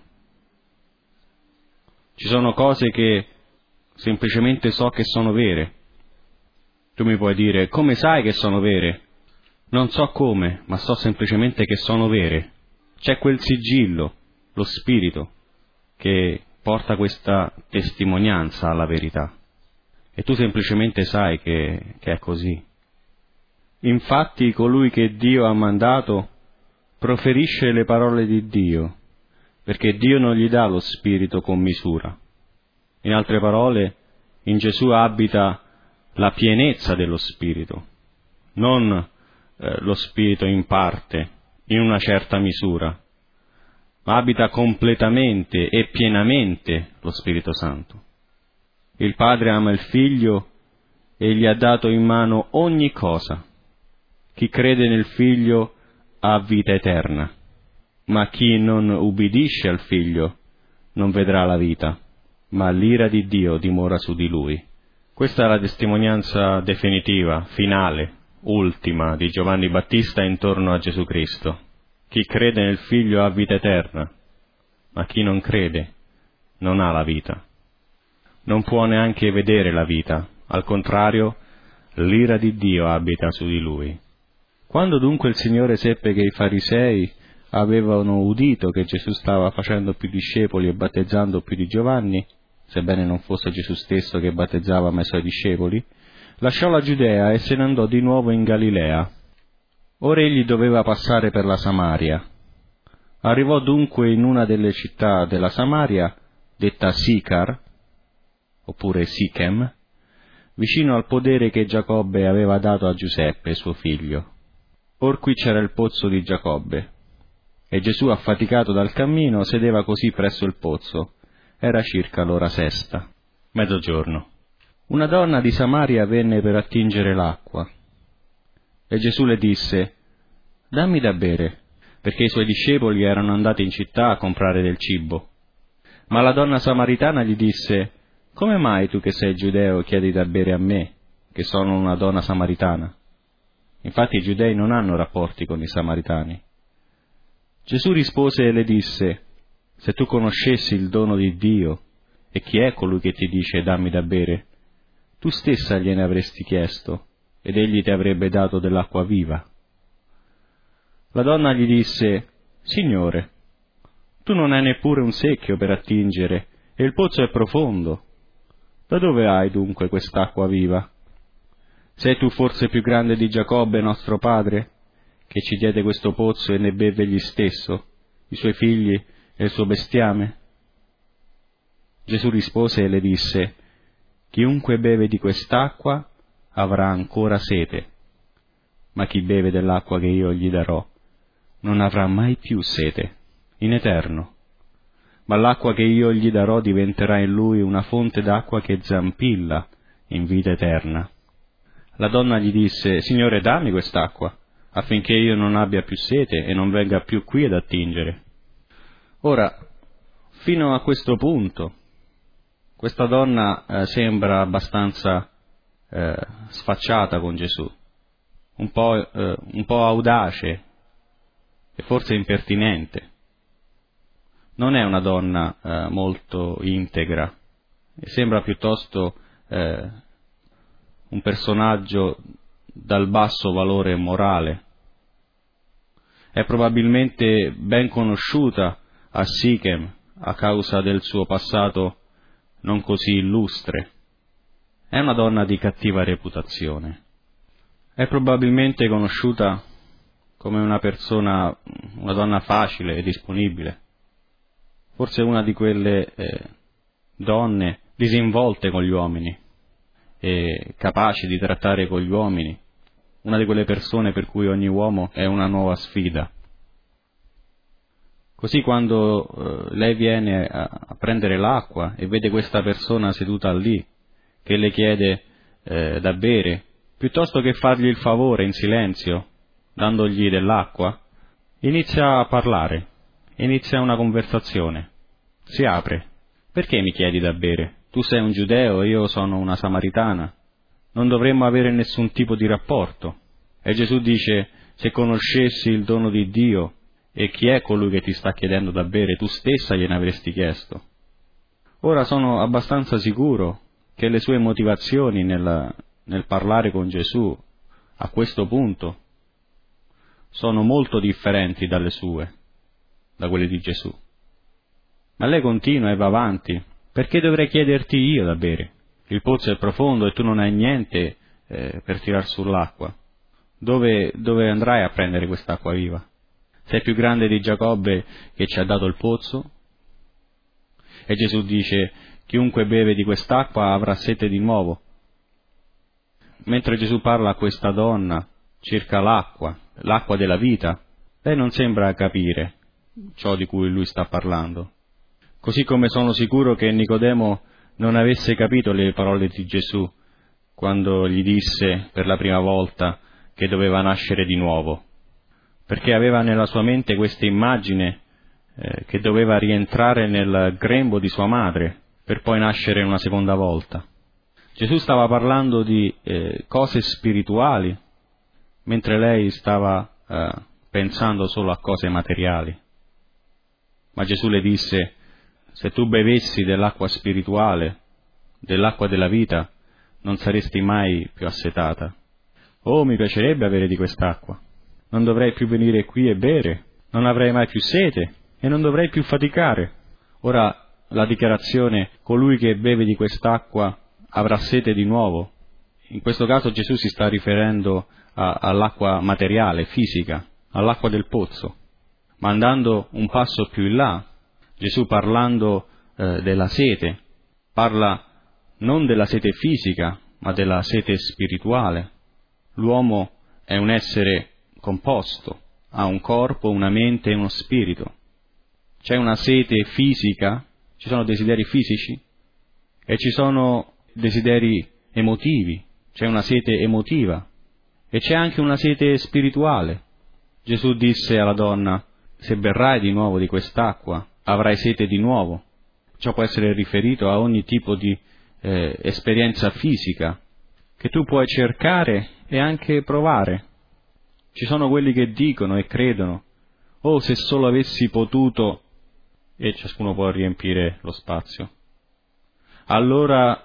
Speaker 3: Ci sono cose che semplicemente so che sono vere. Tu mi puoi dire: come sai che sono vere? Non so come, ma so semplicemente che sono vere. C'è quel sigillo, lo Spirito, che porta questa testimonianza alla verità. E tu semplicemente sai che è così. Infatti colui che Dio ha mandato proferisce le parole di Dio, perché Dio non gli dà lo Spirito con misura. In altre parole, in Gesù abita la pienezza dello Spirito, non lo Spirito in parte, in una certa misura, ma abita completamente e pienamente lo Spirito Santo. Il Padre ama il Figlio e gli ha dato in mano ogni cosa. Chi crede nel Figlio ha vita eterna, ma chi non ubbidisce al Figlio non vedrà la vita, ma l'ira di Dio dimora su di lui. Questa è la testimonianza definitiva, finale, ultima di Giovanni Battista intorno a Gesù Cristo. Chi crede nel Figlio ha vita eterna, ma chi non crede non ha la vita. Non può neanche vedere la vita, al contrario, l'ira di Dio abita su di lui. Quando dunque il Signore seppe che i farisei avevano udito che Gesù stava facendo più discepoli e battezzando più di Giovanni, sebbene non fosse Gesù stesso che battezzava ma i suoi discepoli, lasciò la Giudea e se ne andò di nuovo in Galilea. Ora egli doveva passare per la Samaria. Arrivò dunque in una delle città della Samaria, detta Sicar, oppure Sichem, vicino al podere che Giacobbe aveva dato a Giuseppe, suo figlio. Or qui c'era il pozzo di Giacobbe. E Gesù, affaticato dal cammino, sedeva così presso il pozzo. Era circa l'ora sesta, mezzogiorno. Una donna di Samaria venne per attingere l'acqua. E Gesù le disse: «Dammi da bere», perché i suoi discepoli erano andati in città a comprare del cibo. Ma la donna samaritana gli disse: «Come mai tu che sei giudeo chiedi da bere a me, che sono una donna samaritana?» Infatti i giudei non hanno rapporti con i samaritani. Gesù rispose e le disse: «Se tu conoscessi il dono di Dio e chi è colui che ti dice dammi da bere, tu stessa gliene avresti chiesto ed egli ti avrebbe dato dell'acqua viva». La donna gli disse: «Signore, tu non hai neppure un secchio per attingere e il pozzo è profondo. Da dove hai dunque quest'acqua viva? Sei tu forse più grande di Giacobbe nostro padre, che ci diede questo pozzo e ne beve egli stesso, i suoi figli e il suo bestiame?» Gesù rispose e le disse: «Chiunque beve di quest'acqua avrà ancora sete, ma chi beve dell'acqua che io gli darò non avrà mai più sete, in eterno. Ma l'acqua che io gli darò diventerà in lui una fonte d'acqua che zampilla in vita eterna». La donna gli disse: «Signore, dammi quest'acqua, affinché io non abbia più sete e non venga più qui ad attingere». Ora, fino a questo punto, questa donna sembra abbastanza sfacciata con Gesù, un po' audace e forse impertinente. Non è una donna molto integra, sembra piuttosto un personaggio dal basso valore morale. È probabilmente ben conosciuta a Sichem a causa del suo passato non così illustre. È una donna di cattiva reputazione. È probabilmente conosciuta come una donna facile e disponibile. Forse una di quelle donne disinvolte con gli uomini e capaci di trattare con gli uomini, una di quelle persone per cui ogni uomo è una nuova sfida. Così quando lei viene a prendere l'acqua e vede questa persona seduta lì che le chiede da bere, piuttosto che fargli il favore in silenzio, dandogli dell'acqua, inizia a parlare, inizia una conversazione, si apre. «Perché mi chiedi da bere? Tu sei un giudeo e io sono una samaritana. Non dovremmo avere nessun tipo di rapporto». E Gesù dice: «Se conoscessi il dono di Dio e chi è colui che ti sta chiedendo da bere, tu stessa gliene avresti chiesto». Ora sono abbastanza sicuro che le sue motivazioni nel parlare con Gesù a questo punto sono molto differenti dalle sue, da quelle di Gesù. Ma lei continua e va avanti: «Perché dovrei chiederti io da bere? Il pozzo è profondo e tu non hai niente per tirar sull'acqua. Dove andrai a prendere quest'acqua viva? Sei più grande di Giacobbe che ci ha dato il pozzo?» E Gesù dice: «Chiunque beve di quest'acqua avrà sete di nuovo». Mentre Gesù parla a questa donna circa l'acqua della vita, lei non sembra capire ciò di cui lui sta parlando. Così come sono sicuro che Nicodemo non avesse capito le parole di Gesù quando gli disse per la prima volta che doveva nascere di nuovo, perché aveva nella sua mente questa immagine che doveva rientrare nel grembo di sua madre per poi nascere una seconda volta. Gesù stava parlando di cose spirituali mentre lei stava pensando solo a cose materiali. Ma Gesù le disse: se tu bevessi dell'acqua spirituale, dell'acqua della vita, non saresti mai più assetata. Oh, mi piacerebbe avere di quest'acqua. Non dovrei più venire qui e bere, non avrei mai più sete e non dovrei più faticare. Ora, la dichiarazione, colui che beve di quest'acqua avrà sete di nuovo. In questo caso Gesù si sta riferendo all'acqua materiale, fisica, all'acqua del pozzo. Ma andando un passo più in là, Gesù parlando della sete, parla non della sete fisica, ma della sete spirituale. L'uomo è un essere composto, ha un corpo, una mente e uno spirito. C'è una sete fisica, ci sono desideri fisici e ci sono desideri emotivi, c'è una sete emotiva e c'è anche una sete spirituale. Gesù disse alla donna: se berrai di nuovo di quest'acqua, avrai sete di nuovo. Ciò può essere riferito a ogni tipo di esperienza fisica che tu puoi cercare e anche provare. Ci sono quelli che dicono e credono: oh, se solo avessi potuto, e ciascuno può riempire lo spazio, allora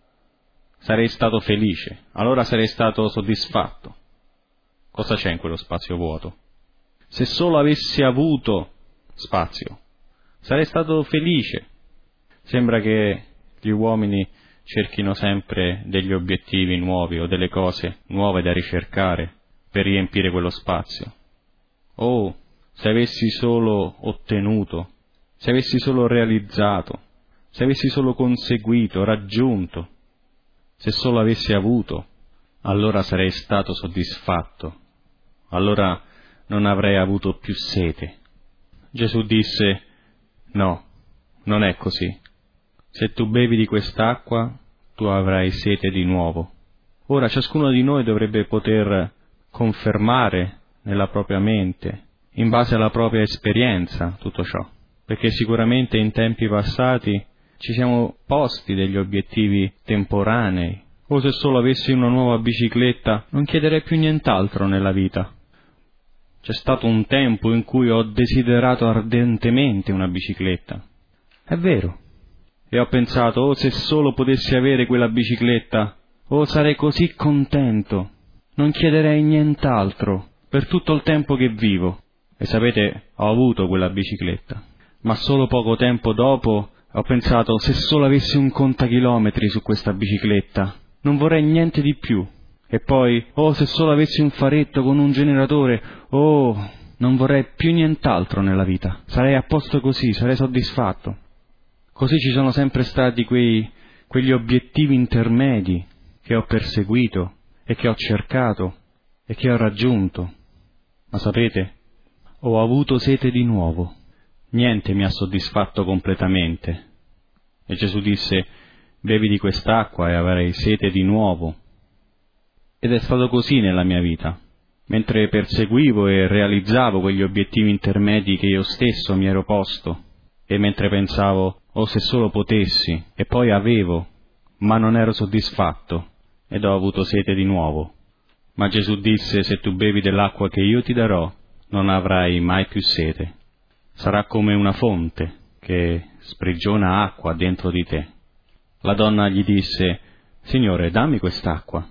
Speaker 3: sarei stato felice, allora sarei stato soddisfatto. Cosa c'è in quello spazio vuoto? Se solo avessi avuto spazio, sarei stato felice. Sembra che gli uomini cerchino sempre degli obiettivi nuovi o delle cose nuove da ricercare per riempire quello spazio. Oh, se avessi solo ottenuto, se avessi solo realizzato, se avessi solo conseguito, raggiunto, se solo avessi avuto, allora sarei stato soddisfatto, allora non avrei avuto più sete. Gesù disse: no, non è così. Se tu bevi di quest'acqua, tu avrai sete di nuovo. Ora ciascuno di noi dovrebbe poter confermare nella propria mente, in base alla propria esperienza, tutto ciò, perché sicuramente in tempi passati ci siamo posti degli obiettivi temporanei. O se solo avessi una nuova bicicletta, non chiederei più nient'altro nella vita. C'è stato un tempo in cui ho desiderato ardentemente una bicicletta. È vero. E ho pensato: oh, se solo potessi avere quella bicicletta, oh, sarei così contento. Non chiederei nient'altro per tutto il tempo che vivo. E sapete, ho avuto quella bicicletta. Ma solo poco tempo dopo ho pensato: se solo avessi un contachilometri su questa bicicletta, non vorrei niente di più. E poi, oh, se solo avessi un faretto con un generatore, oh, non vorrei più nient'altro nella vita. Sarei a posto così, sarei soddisfatto. Così ci sono sempre stati quegli obiettivi intermedi che ho perseguito e che ho cercato e che ho raggiunto. Ma sapete, ho avuto sete di nuovo. Niente mi ha soddisfatto completamente. E Gesù disse: bevi di quest'acqua e avrai sete di nuovo. Ed è stato così nella mia vita. Mentre perseguivo e realizzavo quegli obiettivi intermedi che io stesso mi ero posto, e mentre pensavo: oh, se solo potessi, e poi avevo, ma non ero soddisfatto, ed ho avuto sete di nuovo. Ma Gesù disse: se tu bevi dell'acqua che io ti darò, non avrai mai più sete. Sarà come una fonte che sprigiona acqua dentro di te. La donna gli disse: Signore, dammi quest'acqua.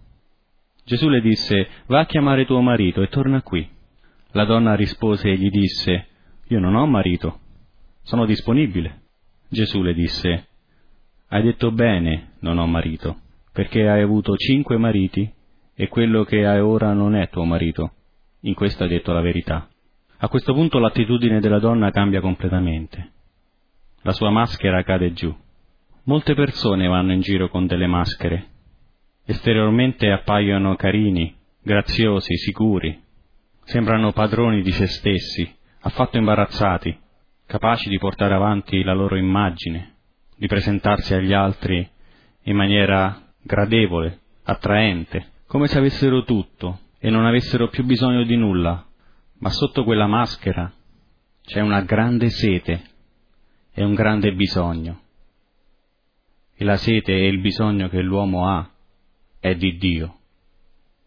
Speaker 3: Gesù le disse: va a chiamare tuo marito e torna qui. La donna rispose e gli disse: io non ho marito, sono disponibile. Gesù le disse: hai detto bene, non ho marito, perché hai avuto 5 mariti e quello che hai ora non è tuo marito. In questo hai detto la verità. A questo punto l'attitudine della donna cambia completamente. La sua maschera cade giù. Molte persone vanno in giro con delle maschere. Esteriormente appaiono carini, graziosi, sicuri. Sembrano padroni di se stessi, affatto imbarazzati, capaci di portare avanti la loro immagine, di presentarsi agli altri in maniera gradevole, attraente, come se avessero tutto e non avessero più bisogno di nulla. Ma sotto quella maschera c'è una grande sete e un grande bisogno. E la sete e il bisogno che l'uomo ha è di Dio.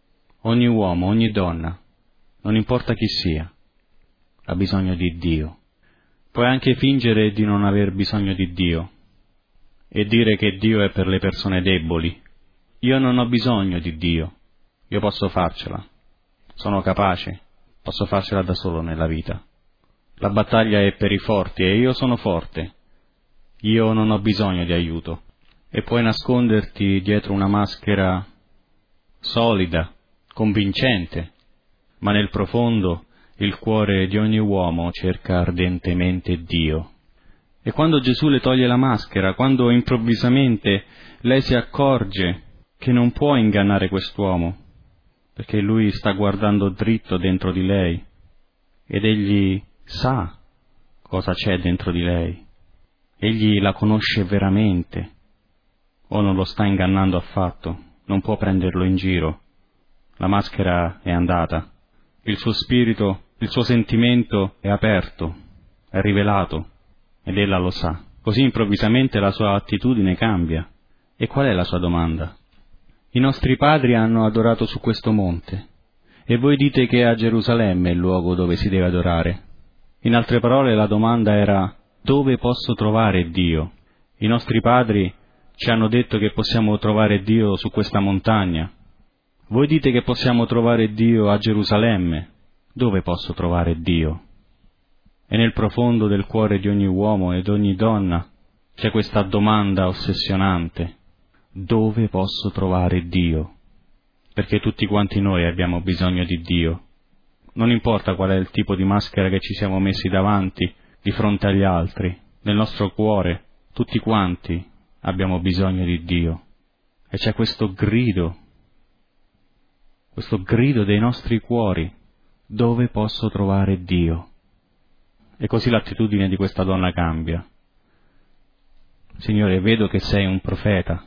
Speaker 3: Ogni uomo, ogni donna, non importa chi sia, ha bisogno di Dio. Puoi anche fingere di non aver bisogno di Dio e dire che Dio è per le persone deboli. Io non ho bisogno di Dio, io posso farcela, sono capace, posso farcela da solo nella vita. La battaglia è per i forti e io sono forte, io non ho bisogno di aiuto. E puoi nasconderti dietro una maschera solida, convincente, ma nel profondo il cuore di ogni uomo cerca ardentemente Dio. E quando Gesù le toglie la maschera, quando improvvisamente lei si accorge che non può ingannare quest'uomo, perché lui sta guardando dritto dentro di lei, ed egli sa cosa c'è dentro di lei, egli la conosce veramente, o non lo sta ingannando affatto, non può prenderlo in giro. La maschera è andata, il suo spirito, il suo sentimento è aperto, è rivelato, ed ella lo sa. Così improvvisamente la sua attitudine cambia. E qual è la sua domanda? I nostri padri hanno adorato su questo monte, e voi dite che a Gerusalemme è il luogo dove si deve adorare. In altre parole, la domanda era: dove posso trovare Dio? I nostri padri ci hanno detto che possiamo trovare Dio su questa montagna. Voi dite che possiamo trovare Dio a Gerusalemme. Dove posso trovare Dio? E nel profondo del cuore di ogni uomo e di ogni donna c'è questa domanda ossessionante: dove posso trovare Dio? Perché tutti quanti noi abbiamo bisogno di Dio. Non importa qual è il tipo di maschera che ci siamo messi davanti, di fronte agli altri, nel nostro cuore, tutti quanti abbiamo bisogno di Dio. E c'è questo grido dei nostri cuori: dove posso trovare Dio? E così l'attitudine di questa donna cambia. Signore, vedo che sei un profeta.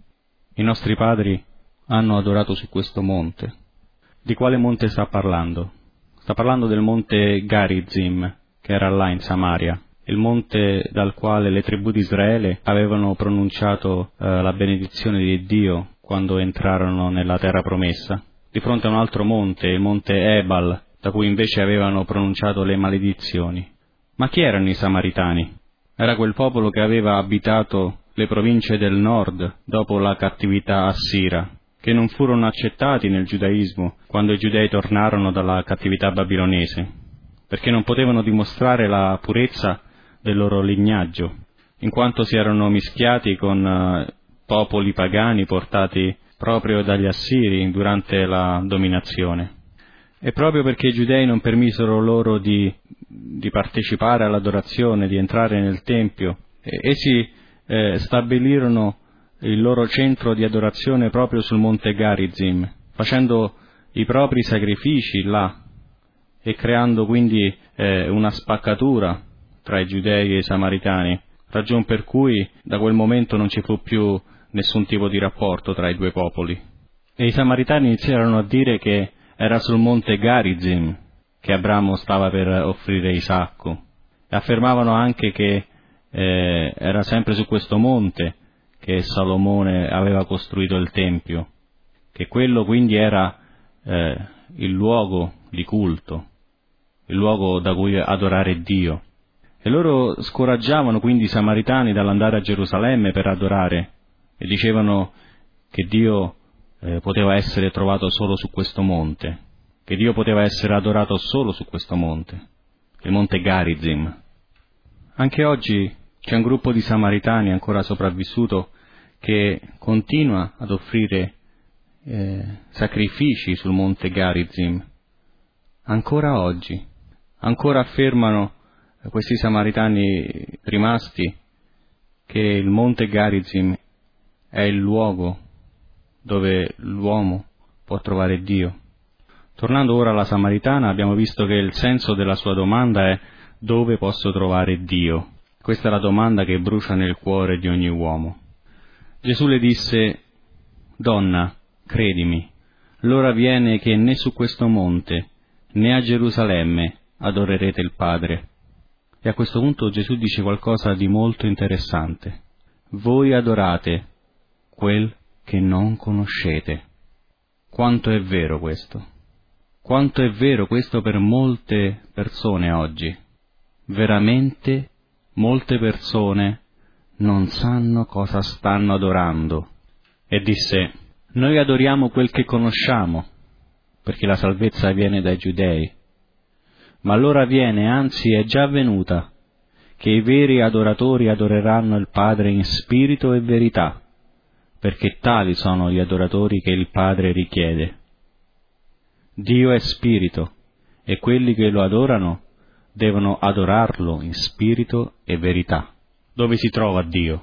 Speaker 3: I nostri padri hanno adorato su questo monte. Di quale monte sta parlando? Sta parlando del monte Garizim, che era là in Samaria, il monte dal quale le tribù di Israele avevano pronunciato la benedizione di Dio quando entrarono nella terra promessa. Di fronte a un altro monte, il monte Ebal, da cui invece avevano pronunciato le maledizioni. Ma chi erano i Samaritani? Era quel popolo che aveva abitato le province del nord dopo la cattività assira, che non furono accettati nel giudaismo quando i giudei tornarono dalla cattività babilonese, perché non potevano dimostrare la purezza del loro lignaggio, in quanto si erano mischiati con popoli pagani portati proprio dagli assiri durante la dominazione. E proprio perché i giudei non permisero loro di partecipare all'adorazione, di entrare nel Tempio, essi stabilirono il loro centro di adorazione proprio sul monte Garizim, facendo i propri sacrifici là e creando quindi una spaccatura tra i giudei e i samaritani, ragion per cui da quel momento non ci fu più nessun tipo di rapporto tra i due popoli. E i samaritani iniziarono a dire che era sul monte Garizim che Abramo stava per offrire Isacco, e affermavano anche che era sempre su questo monte che Salomone aveva costruito il Tempio, che quello quindi era il luogo di culto, il luogo da cui adorare Dio. E loro scoraggiavano quindi i samaritani dall'andare a Gerusalemme per adorare, e dicevano che Dio poteva essere trovato solo su questo monte, che Dio poteva essere adorato solo su questo monte, il monte Garizim. Anche oggi c'è un gruppo di samaritani ancora sopravvissuto che continua ad offrire sacrifici sul monte Garizim. Ancora oggi, ancora affermano questi samaritani rimasti che il monte Garizim è il luogo dove l'uomo può trovare Dio. Tornando ora alla Samaritana, abbiamo visto che il senso della sua domanda è: dove posso trovare Dio? Questa è la domanda che brucia nel cuore di ogni uomo. Gesù le disse: donna, credimi, l'ora viene che né su questo monte né a Gerusalemme adorerete il Padre. E a questo punto Gesù dice qualcosa di molto interessante: voi adorate quel che non conoscete. Quanto è vero questo? Quanto è vero questo per molte persone oggi? Veramente molte persone non sanno cosa stanno adorando. E disse: noi adoriamo quel che conosciamo, perché la salvezza viene dai giudei. Ma l'ora viene, anzi è già venuta, che i veri adoratori adoreranno il Padre in spirito e verità, perché tali sono gli adoratori che il Padre richiede. Dio è spirito, e quelli che lo adorano devono adorarlo in spirito e verità. Dove si trova Dio?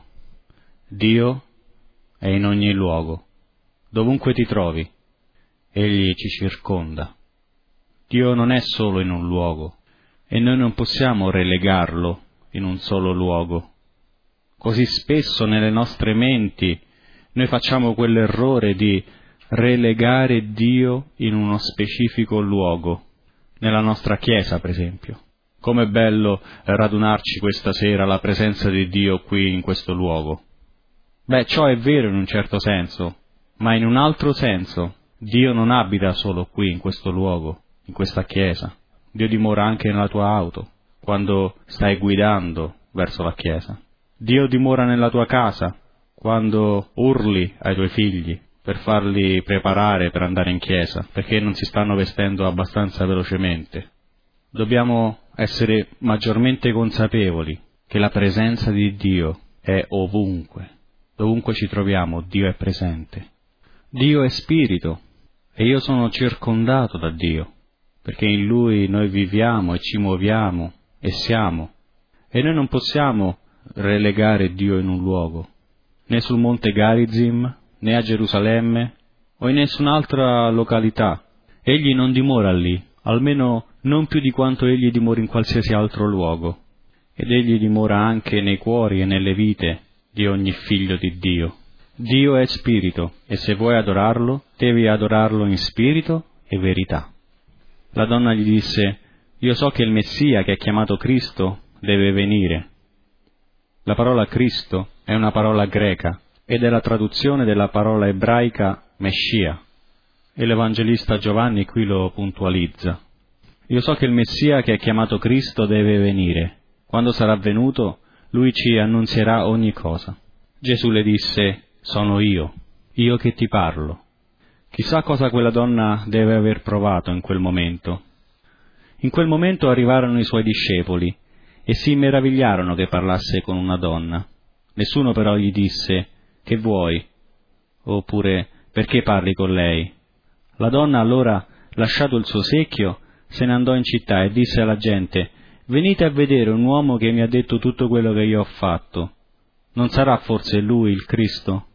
Speaker 3: Dio è in ogni luogo. Dovunque ti trovi, Egli ci circonda. Dio non è solo in un luogo, e noi non possiamo relegarlo in un solo luogo. Così spesso nelle nostre menti noi facciamo quell'errore di relegare Dio in uno specifico luogo, nella nostra chiesa per esempio. Com'è bello radunarci questa sera alla presenza di Dio qui in questo luogo. Beh, ciò è vero in un certo senso, ma in un altro senso Dio non abita solo qui in questo luogo, in questa chiesa. Dio dimora anche nella tua auto, quando stai guidando verso la chiesa. Dio dimora nella tua casa, quando urli ai tuoi figli per farli preparare per andare in chiesa, perché non si stanno vestendo abbastanza velocemente. Dobbiamo essere maggiormente consapevoli che la presenza di Dio è ovunque. Dovunque ci troviamo, Dio è presente. Dio è spirito e io sono circondato da Dio, perché in Lui noi viviamo e ci muoviamo e siamo. E noi non possiamo relegare Dio in un luogo, né sul monte Garizim, né a Gerusalemme o in nessun'altra località. Egli non dimora lì, almeno non più di quanto Egli dimora in qualsiasi altro luogo. Ed Egli dimora anche nei cuori e nelle vite di ogni figlio di Dio. Dio è spirito, e se vuoi adorarlo, devi adorarlo in spirito e verità. La donna gli disse: io so che il Messia, che è chiamato Cristo, deve venire. La parola Cristo è una parola greca, ed è la traduzione della parola ebraica Messia, e l'Evangelista Giovanni qui lo puntualizza. Io so che il Messia, che è chiamato Cristo, deve venire. Quando sarà venuto, Lui ci annunzierà ogni cosa. Gesù le disse: sono io che ti parlo. Chissà cosa quella donna deve aver provato in quel momento. In quel momento arrivarono i suoi discepoli e si meravigliarono che parlasse con una donna. Nessuno però gli disse: che vuoi? Oppure: perché parli con lei? La donna allora, lasciato il suo secchio, se ne andò in città e disse alla gente: venite a vedere un uomo che mi ha detto tutto quello che io ho fatto. Non sarà forse lui il Cristo?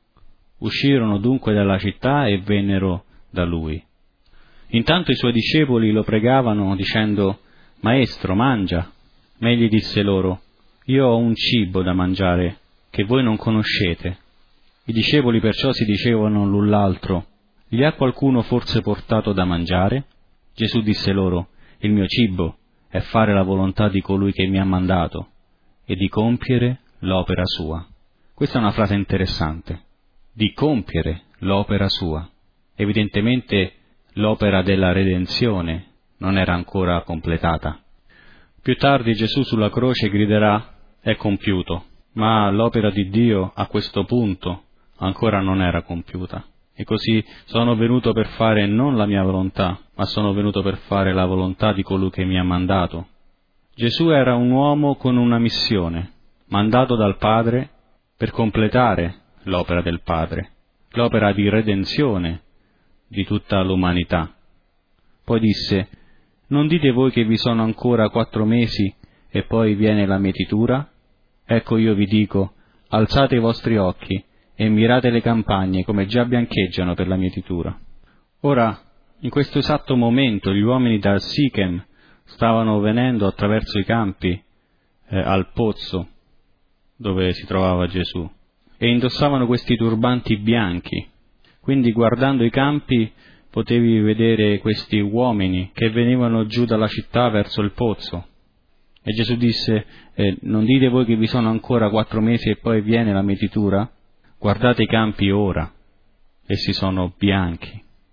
Speaker 3: Uscirono dunque dalla città e vennero da lui. Intanto i suoi discepoli lo pregavano dicendo: Maestro, mangia. Ma egli disse loro: io ho un cibo da mangiare che voi non conoscete. I discepoli perciò si dicevano l'un l'altro: gli ha qualcuno forse portato da mangiare? Gesù disse loro: il mio cibo è fare la volontà di colui che mi ha mandato e di compiere l'opera sua. Questa è una frase interessante. Di compiere l'opera sua. Evidentemente l'opera della redenzione non era ancora completata. Più tardi Gesù sulla croce griderà: è compiuto, ma l'opera di Dio a questo punto ancora non era compiuta. E così sono venuto per fare non la mia volontà, ma sono venuto per fare la volontà di colui che mi ha mandato. Gesù era un uomo con una missione, mandato dal Padre per completare l'opera del Padre, l'opera di redenzione di tutta l'umanità. Poi disse: non dite voi che vi sono ancora 4 mesi e poi viene la mietitura? Ecco, io vi dico, alzate i vostri occhi e mirate le campagne come già biancheggiano per la mietitura. Ora, in questo esatto momento, gli uomini da Sichem stavano venendo attraverso i campi al pozzo dove si trovava Gesù, e indossavano questi turbanti bianchi. Quindi, guardando i campi, potevi vedere questi uomini che venivano giù dalla città verso il pozzo. E Gesù disse: non dite voi che vi sono ancora 4 mesi e poi viene la mietitura? Guardate i campi ora, essi sono bianchi.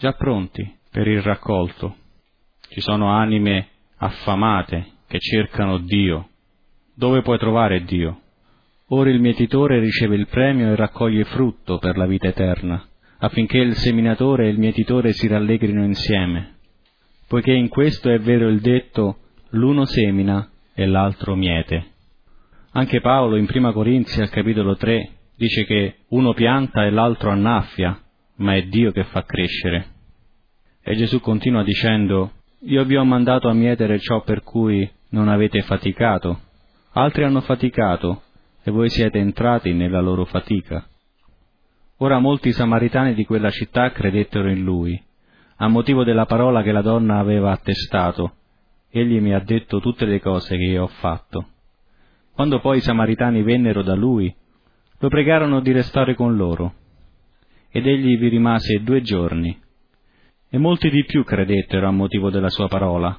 Speaker 1: già pronti per il raccolto. Ci sono anime affamate che cercano Dio. Dove puoi trovare Dio? Ora il mietitore riceve il premio e raccoglie frutto per la vita eterna, affinché il seminatore e il mietitore si rallegrino insieme. Poiché in questo è vero il detto, l'uno semina e l'altro miete. Anche Paolo in Prima Corinzi al capitolo 3 dice che uno pianta e l'altro annaffia, ma è Dio che fa crescere. E Gesù continua dicendo, io vi ho mandato a mietere ciò per cui non avete faticato. Altri hanno faticato e voi siete entrati nella loro fatica. Ora molti samaritani di quella città credettero in lui, a motivo della parola che la donna aveva attestato. Egli mi ha detto tutte le cose che io ho fatto. Quando poi i samaritani vennero da lui, lo pregarono di restare con loro. Ed egli vi rimase 2 giorni. E molti di più credettero a motivo della sua parola.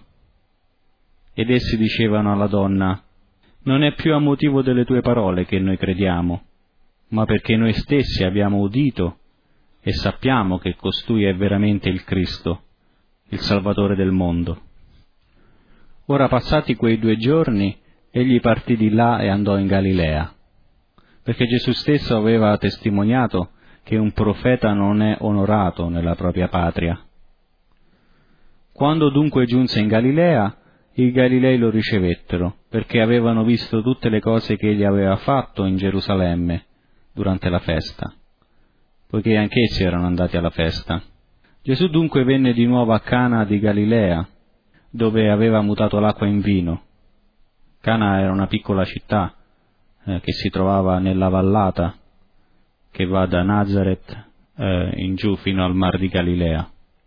Speaker 1: Ed essi dicevano alla donna, non è più a motivo delle tue parole che noi crediamo, ma perché noi stessi abbiamo udito e sappiamo che costui è veramente il Cristo, il Salvatore del mondo. Ora passati quei 2 giorni, egli partì di là e andò in Galilea, perché Gesù stesso aveva testimoniato che un profeta non è onorato nella propria patria. Quando dunque giunse in Galilea, i Galilei lo ricevettero, perché avevano visto tutte le cose che egli aveva fatto in Gerusalemme durante la festa, poiché anch'essi erano andati alla festa. Gesù dunque venne di nuovo a Cana di Galilea, dove aveva mutato l'acqua in vino. Cana era una piccola città che si trovava nella vallata che va da Nazareth in giù fino al mar di Galilea.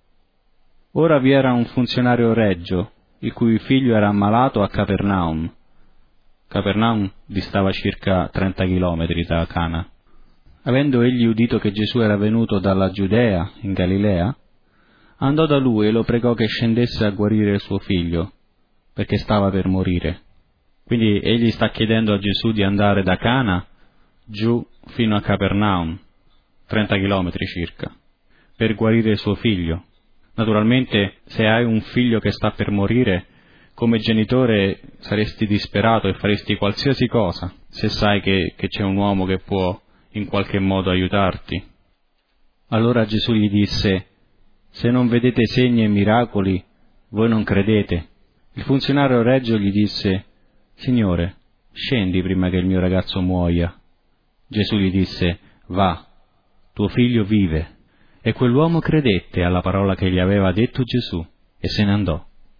Speaker 1: Ora vi era un funzionario regio, il cui figlio era ammalato a Capernaum. Capernaum distava circa 30 chilometri da Cana. Avendo egli udito che Gesù era venuto dalla Giudea in Galilea, andò da lui e lo pregò che scendesse a guarire il suo figlio, perché stava per morire. Quindi egli sta chiedendo a Gesù di andare da Cana giù fino a Capernaum, 30 chilometri circa, per guarire il suo figlio. Naturalmente, se hai un figlio che sta per morire, come genitore saresti disperato e faresti qualsiasi cosa, se sai che c'è un uomo che può in qualche modo aiutarti. Allora Gesù gli disse, se non vedete segni e miracoli, voi non credete. Il funzionario regio gli disse, Signore, scendi prima che il mio ragazzo muoia. Gesù gli disse, va, tuo figlio vive. E quell'uomo credette alla parola che gli aveva detto Gesù e se ne andò.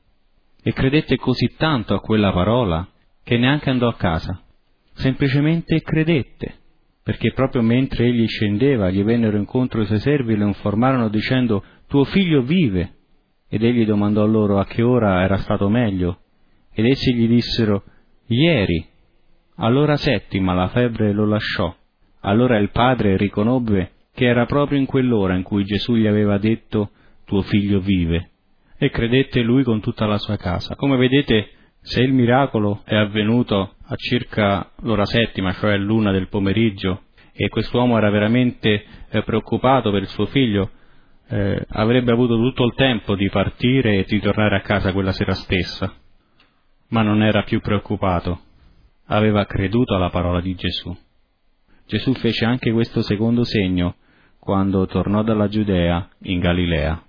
Speaker 1: E credette così tanto a quella parola che neanche andò a casa. Semplicemente credette, perché proprio mentre egli scendeva gli vennero incontro i suoi servi e lo informarono dicendo, tuo figlio vive. Ed egli domandò loro a che ora era stato meglio. Ed essi gli dissero, ieri, all'ora 7 la febbre lo lasciò. Allora il padre riconobbe che era proprio in quell'ora in cui Gesù gli aveva detto, tuo figlio vive, e credette lui con tutta la sua casa. Come vedete, se il miracolo è avvenuto a circa l'ora 7, cioè l'1 del pomeriggio, e quest'uomo era veramente preoccupato per il suo figlio, avrebbe avuto tutto il tempo di partire e di tornare a casa quella sera stessa, ma non era più preoccupato, aveva creduto alla parola di Gesù. Gesù fece anche questo secondo segno quando tornò dalla Giudea in Galilea.